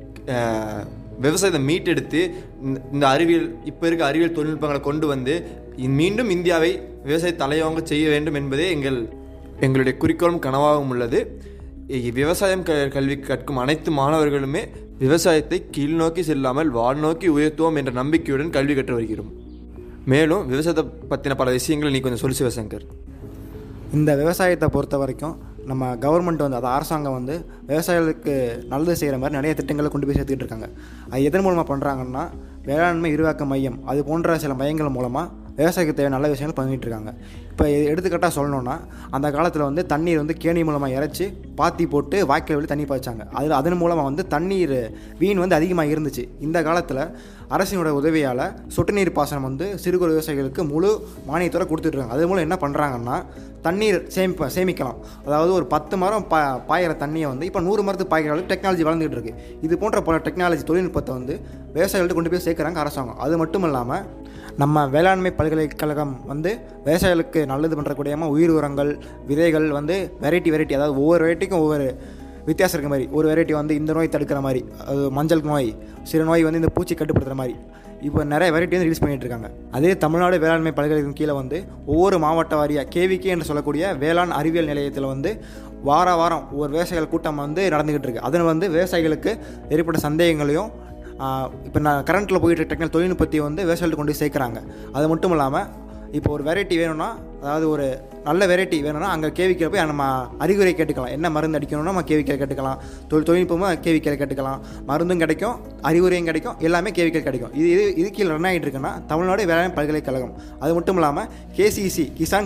விவசாயத்தை மீட்டெடுத்து இந்த அறிவியல் இப்போ இருக்க அறிவியல் தொழில்நுட்பங்களை கொண்டு மீண்டும் இந்தியாவை விவசாய தலையோங்க செய்ய வேண்டும் என்பதே எங்களுடைய குறிக்கோளும் கனவாகவும் உள்ளது. விவசாயம் கல்வி கற்கும் அனைத்து மாணவர்களுமே விவசாயத்தை கீழ்நோக்கி செல்லாமல் வால்நோக்கி உயர்த்துவோம் என்ற நம்பிக்கையுடன் கல்வி கற்று வருகிறோம். மேலும் விவசாயத்தை பற்றின பல விஷயங்களை நீ கொஞ்சம் சொல்லி சிவசங்கர். இந்த விவசாயத்தை பொறுத்த வரைக்கும் நம்ம கவர்மெண்ட் அது அரசாங்கம் விவசாயிகளுக்கு நல்லது செய்கிற மாதிரி நிறைய திட்டங்களை கொண்டு போய் சேர்த்துக்கிட்டு இருக்காங்க. அது எதன் மூலமாக பண்ணுறாங்கன்னா, வேளாண்மை விரிவாக்க மையம் அது போன்ற சில மையங்கள் மூலமாக விவசாயத்துக்கு தேவையான நல்ல விஷயங்கள் பண்ணிகிட்டு இருக்காங்க. இப்போ எடுத்துக்கிட்டால் சொல்லணுன்னா, அந்த காலத்தில் தண்ணீர் கேணி மூலமாக இறைச்சி பாத்தி போட்டு வாய்க்கால் வழி தண்ணி பாய்ச்சாங்க. அதன் மூலமாக தண்ணீர் வீண் அதிகமாக இருந்துச்சு. இந்த காலத்தில் அரசினோட உதவியால் சொட்டு நீர் பாசனம் சிறு குறு விவசாயிகளுக்கு முழு மானியத்தோடு கொடுத்துட்ருக்காங்க. அது மூலம் என்ன பண்ணுறாங்கன்னா, தண்ணீர் சேமிக்கலாம். அதாவது ஒரு 10 மரம் பாயிற தண்ணியை இப்போ 100 மரத்துக்கு பாய்க்கிற அளவுக்கு டெக்னாலஜி வளர்ந்துகிட்டு இருக்குது. இது போன்ற பல டெக்னாலஜி தொழில்நுட்பத்தை விவசாயிகள்கிட்ட கொண்டு போய் சேர்க்குறாங்க அரசாங்கம். அது மட்டும் இல்லாமல் நம்ம வேளாண்மை பல்கலைக்கழகம் விவசாயிகளுக்கு நல்லது பண்ணுறக்கூடியமாக உயிர் உரங்கள், விதைகள் வெரைட்டி அதாவது ஒவ்வொரு வெரைட்டிக்கும் ஒவ்வொரு வித்தியாசம் இருக்க மாதிரி, ஒரு வெரைட்டி இந்த நோய் தடுக்கிற மாதிரி, அது மஞ்சள் நோய், சிறு நோய் இந்த பூச்சி கட்டுப்படுத்துகிற மாதிரி இப்போ நிறைய வெரைட்டி ரிலீஸ் பண்ணிகிட்டு இருக்காங்க. அதே தமிழ்நாடு வேளாண்மை பல்கலைக்கழகம் கீழே ஒவ்வொரு மாவட்ட வாரியாக கேவிகே என்று சொல்லக்கூடிய வேளாண் அறிவியல் நிலையத்தில் வாரம் ஒரு விவசாயிகள் கூட்டம் நடந்துக்கிட்டு இருக்குது. அதில் விவசாயிகளுக்கு ஏற்பட்ட சந்தேகங்களையும் இப்போ நான் கரண்ட்டில் போயிட்டு டெக்னாலஜி தொழில்நுட்பத்தையும் விவசாயிகள் கொண்டு சேர்க்குறாங்க. அது மட்டும் இல்லாமல் இப்போ ஒரு வெரைட்டி வேணும்னா, அதாவது ஒரு நல்ல வெரைட்டி வேணும்னா அங்கே கேவிக்கையில் போய் நம்ம அறிகுறை கேட்டுக்கலாம். என்ன மருந்து அடிக்கணும்னா நம்ம கேவிக்கையில் கேட்டுக்கலாம். தொழில்நுட்பமாக கேவிக்கையில் கேட்டுக்கலாம். மருந்தும் கிடைக்கும், அறிகுறையும் கிடைக்கும், எல்லாமே கேவிக்கையில் கிடைக்கும். இது கீழே ரன் ஆகிட்டு இருக்குன்னா தமிழ்நாடு வேளாண் பல்கலைக்கழகம். அது மட்டும் இல்லாமல் KCC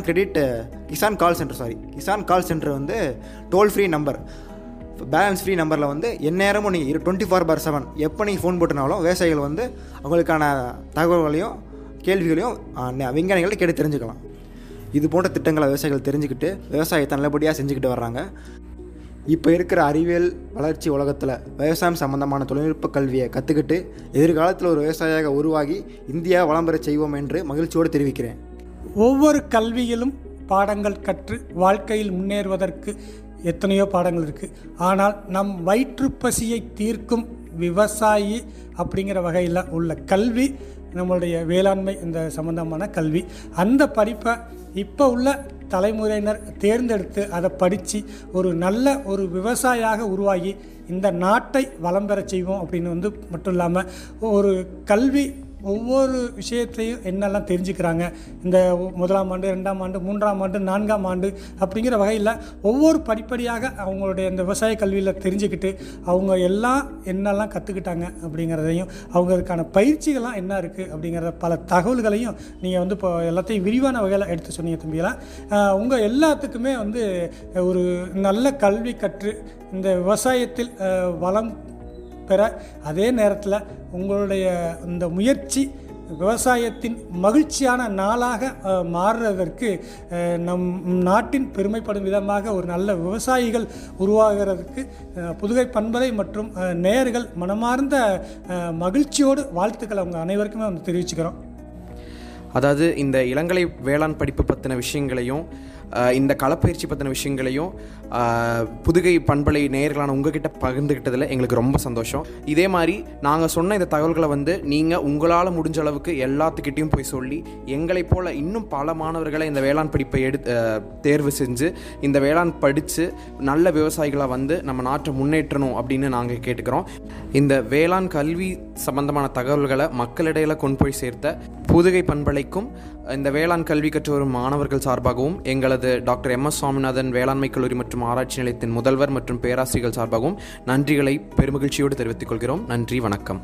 Kisan call centre toll free number, balance free நம்பரில் எந்நேரமும் நீங்கள் 24/7 எப்போ நீங்கள் ஃபோன் போட்டுனாலும் விவசாயிகள் அவங்களுக்கான தகவல்களையும் கேள்விகளையும் விஞ்ஞானிகளை கேட்டு தெரிஞ்சுக்கலாம். இது போன்ற திட்டங்களை விவசாயிகள் தெரிஞ்சுக்கிட்டு விவசாயத்தை நல்லபடியாக செஞ்சுக்கிட்டு வர்றாங்க. இப்போ இருக்கிற அறிவியல் வளர்ச்சி உலகத்தில் விவசாயம் சம்பந்தமான தொழில்நுட்ப கல்வியை கற்றுக்கிட்டு எதிர்காலத்தில் ஒரு விவசாயியாக உருவாகி இந்தியா வளம் பெற செய்வோம் என்று மகிழ்ச்சியோடு தெரிவிக்கிறேன். ஒவ்வொரு கல்வியிலும் பாடங்கள் கற்று வாழ்க்கையில் முன்னேறுவதற்கு எத்தனையோ பாடங்கள் இருக்குது. ஆனால் நம் வயிற்றுப்பசியை தீர்க்கும் விவசாயி அப்படிங்கிற வகையில் உள்ள கல்வி நம்மளுடைய வேளாண்மை இந்த சம்பந்தமான கல்வி. அந்த படிப்பை இப்போ உள்ள தலைமுறையினர் தேர்ந்தெடுத்து அதை படித்து ஒரு நல்ல ஒரு விவசாயியாக உருவாகி இந்த நாட்டை வளம் பெற செய்வோம் அப்படின்னு மட்டும் இல்லாமல் ஒரு கல்வி ஒவ்வொரு விஷயத்தையும் என்னெல்லாம் தெரிஞ்சுக்கிறாங்க. இந்த 1ஆம் ஆண்டு, 2ஆம் ஆண்டு, 3ஆம் ஆண்டு, 4ஆம் ஆண்டு அப்படிங்கிற வகையில் ஒவ்வொரு படிப்படியாக அவங்களுடைய இந்த விவசாய கல்வியில் தெரிஞ்சுக்கிட்டு அவங்க எல்லாம் என்னெல்லாம் கற்றுக்கிட்டாங்க அப்படிங்கிறதையும் அவங்களுக்கான பயிற்சிகள்லாம் என்ன இருக்குது அப்படிங்கிற பல தகவல்களையும் நீங்கள் இப்போ எல்லாத்தையும் விரிவான வகையில் எடுத்து சொன்னீங்க தம்பியெல்லாம். உங்கள் எல்லாத்துக்குமே ஒரு நல்ல கல்வி கற்று இந்த விவசாயத்தில் வளம் பெற, அதே நேரத்தில் உங்களுடைய இந்த முயற்சி விவசாயத்தின் மகிழ்ச்சியான நாளாக மாறுறதற்கு நம் நாட்டின் பெருமைப்படும் விதமாக ஒரு நல்ல விவசாயிகள் உருவாகிறதுக்கு புதுகை பண்பலை மற்றும் நேயர்கள் மனமார்ந்த மகிழ்ச்சியோடு வாழ்த்துக்களை அவங்க அனைவருக்குமே தெரிவிச்சுக்கிறோம். அதாவது இந்த இளங்கலை வேளாண் படிப்பு பற்றின விஷயங்களையும் இந்த களப்பயிற்சி பற்றின விஷயங்களையும் புதுகை பண்பலை நேயர்களான உங்ககிட்ட பகிர்ந்துக்கிட்டதில் எங்களுக்கு ரொம்ப சந்தோஷம். இதே மாதிரி நாங்கள் சொன்ன இந்த தகவல்களை நீங்கள் உங்களால் முடிஞ்ச அளவுக்கு எல்லாத்துக்கிட்டையும் போய் சொல்லி எங்களைப் போல் இன்னும் பல மாணவர்களை இந்த வேளாண் படிப்பை தேர்வு செஞ்சு இந்த வேளாண் படித்து நல்ல விவசாயிகளாக நம்ம நாட்டை முன்னேற்றணும் அப்படின்னு நாங்கள் கேட்டுக்கிறோம். இந்த வேளாண் கல்வி சம்பந்தமான தகவல்களை மக்களிடையில் கொண்டு போய் சேர்த்த புதுகை பண்பலைக்கும் இந்த வேளாண் கல்வி கற்று வரும் மாணவர்கள் சார்பாகவும் எங்களது டாக்டர் MS சுவாமிநாதன் வேளாண்மை கல்லூரி மற்றும் ஆராய்ச்சி நிலையத்தின் முதல்வர் மற்றும் பேராசிரியர்கள் சார்பாகவும் நன்றிகளை பெருமகிழ்ச்சியோடு தெரிவித்துக் கொள்கிறோம். நன்றி, வணக்கம்.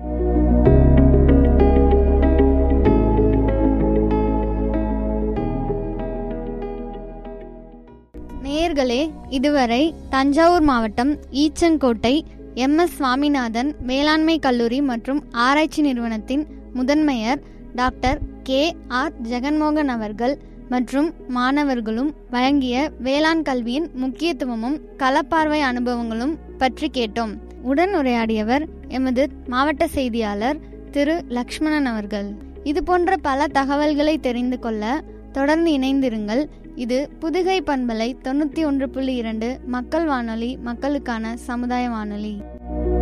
நேயர்களே, இதுவரை தஞ்சாவூர் மாவட்டம் ஈச்சங்கோட்டை MS சுவாமிநாதன் வேளாண்மை கல்லூரி மற்றும் ஆராய்ச்சி நிறுவனத்தின் முதன்மையர் டாக்டர் KR ஜெகன்மோகன் அவர்கள் மற்றும் மாணவர்களும் வழங்கிய வேளாண் கல்வியின் முக்கியத்துவமும் களப்பார்வை அனுபவங்களும் பற்றி கேட்டோம். உடன் உரையாடியவர் எமது மாவட்ட செய்தியாளர் திரு லக்ஷ்மணன் அவர்கள். இது போன்ற பல தகவல்களை தெரிந்து கொள்ள தொடர்ந்து இணைந்திருங்கள். இது புதுகை பண்பலை 91.2 மக்கள் வானொலி, மக்களுக்கான சமுதாய வானொலி.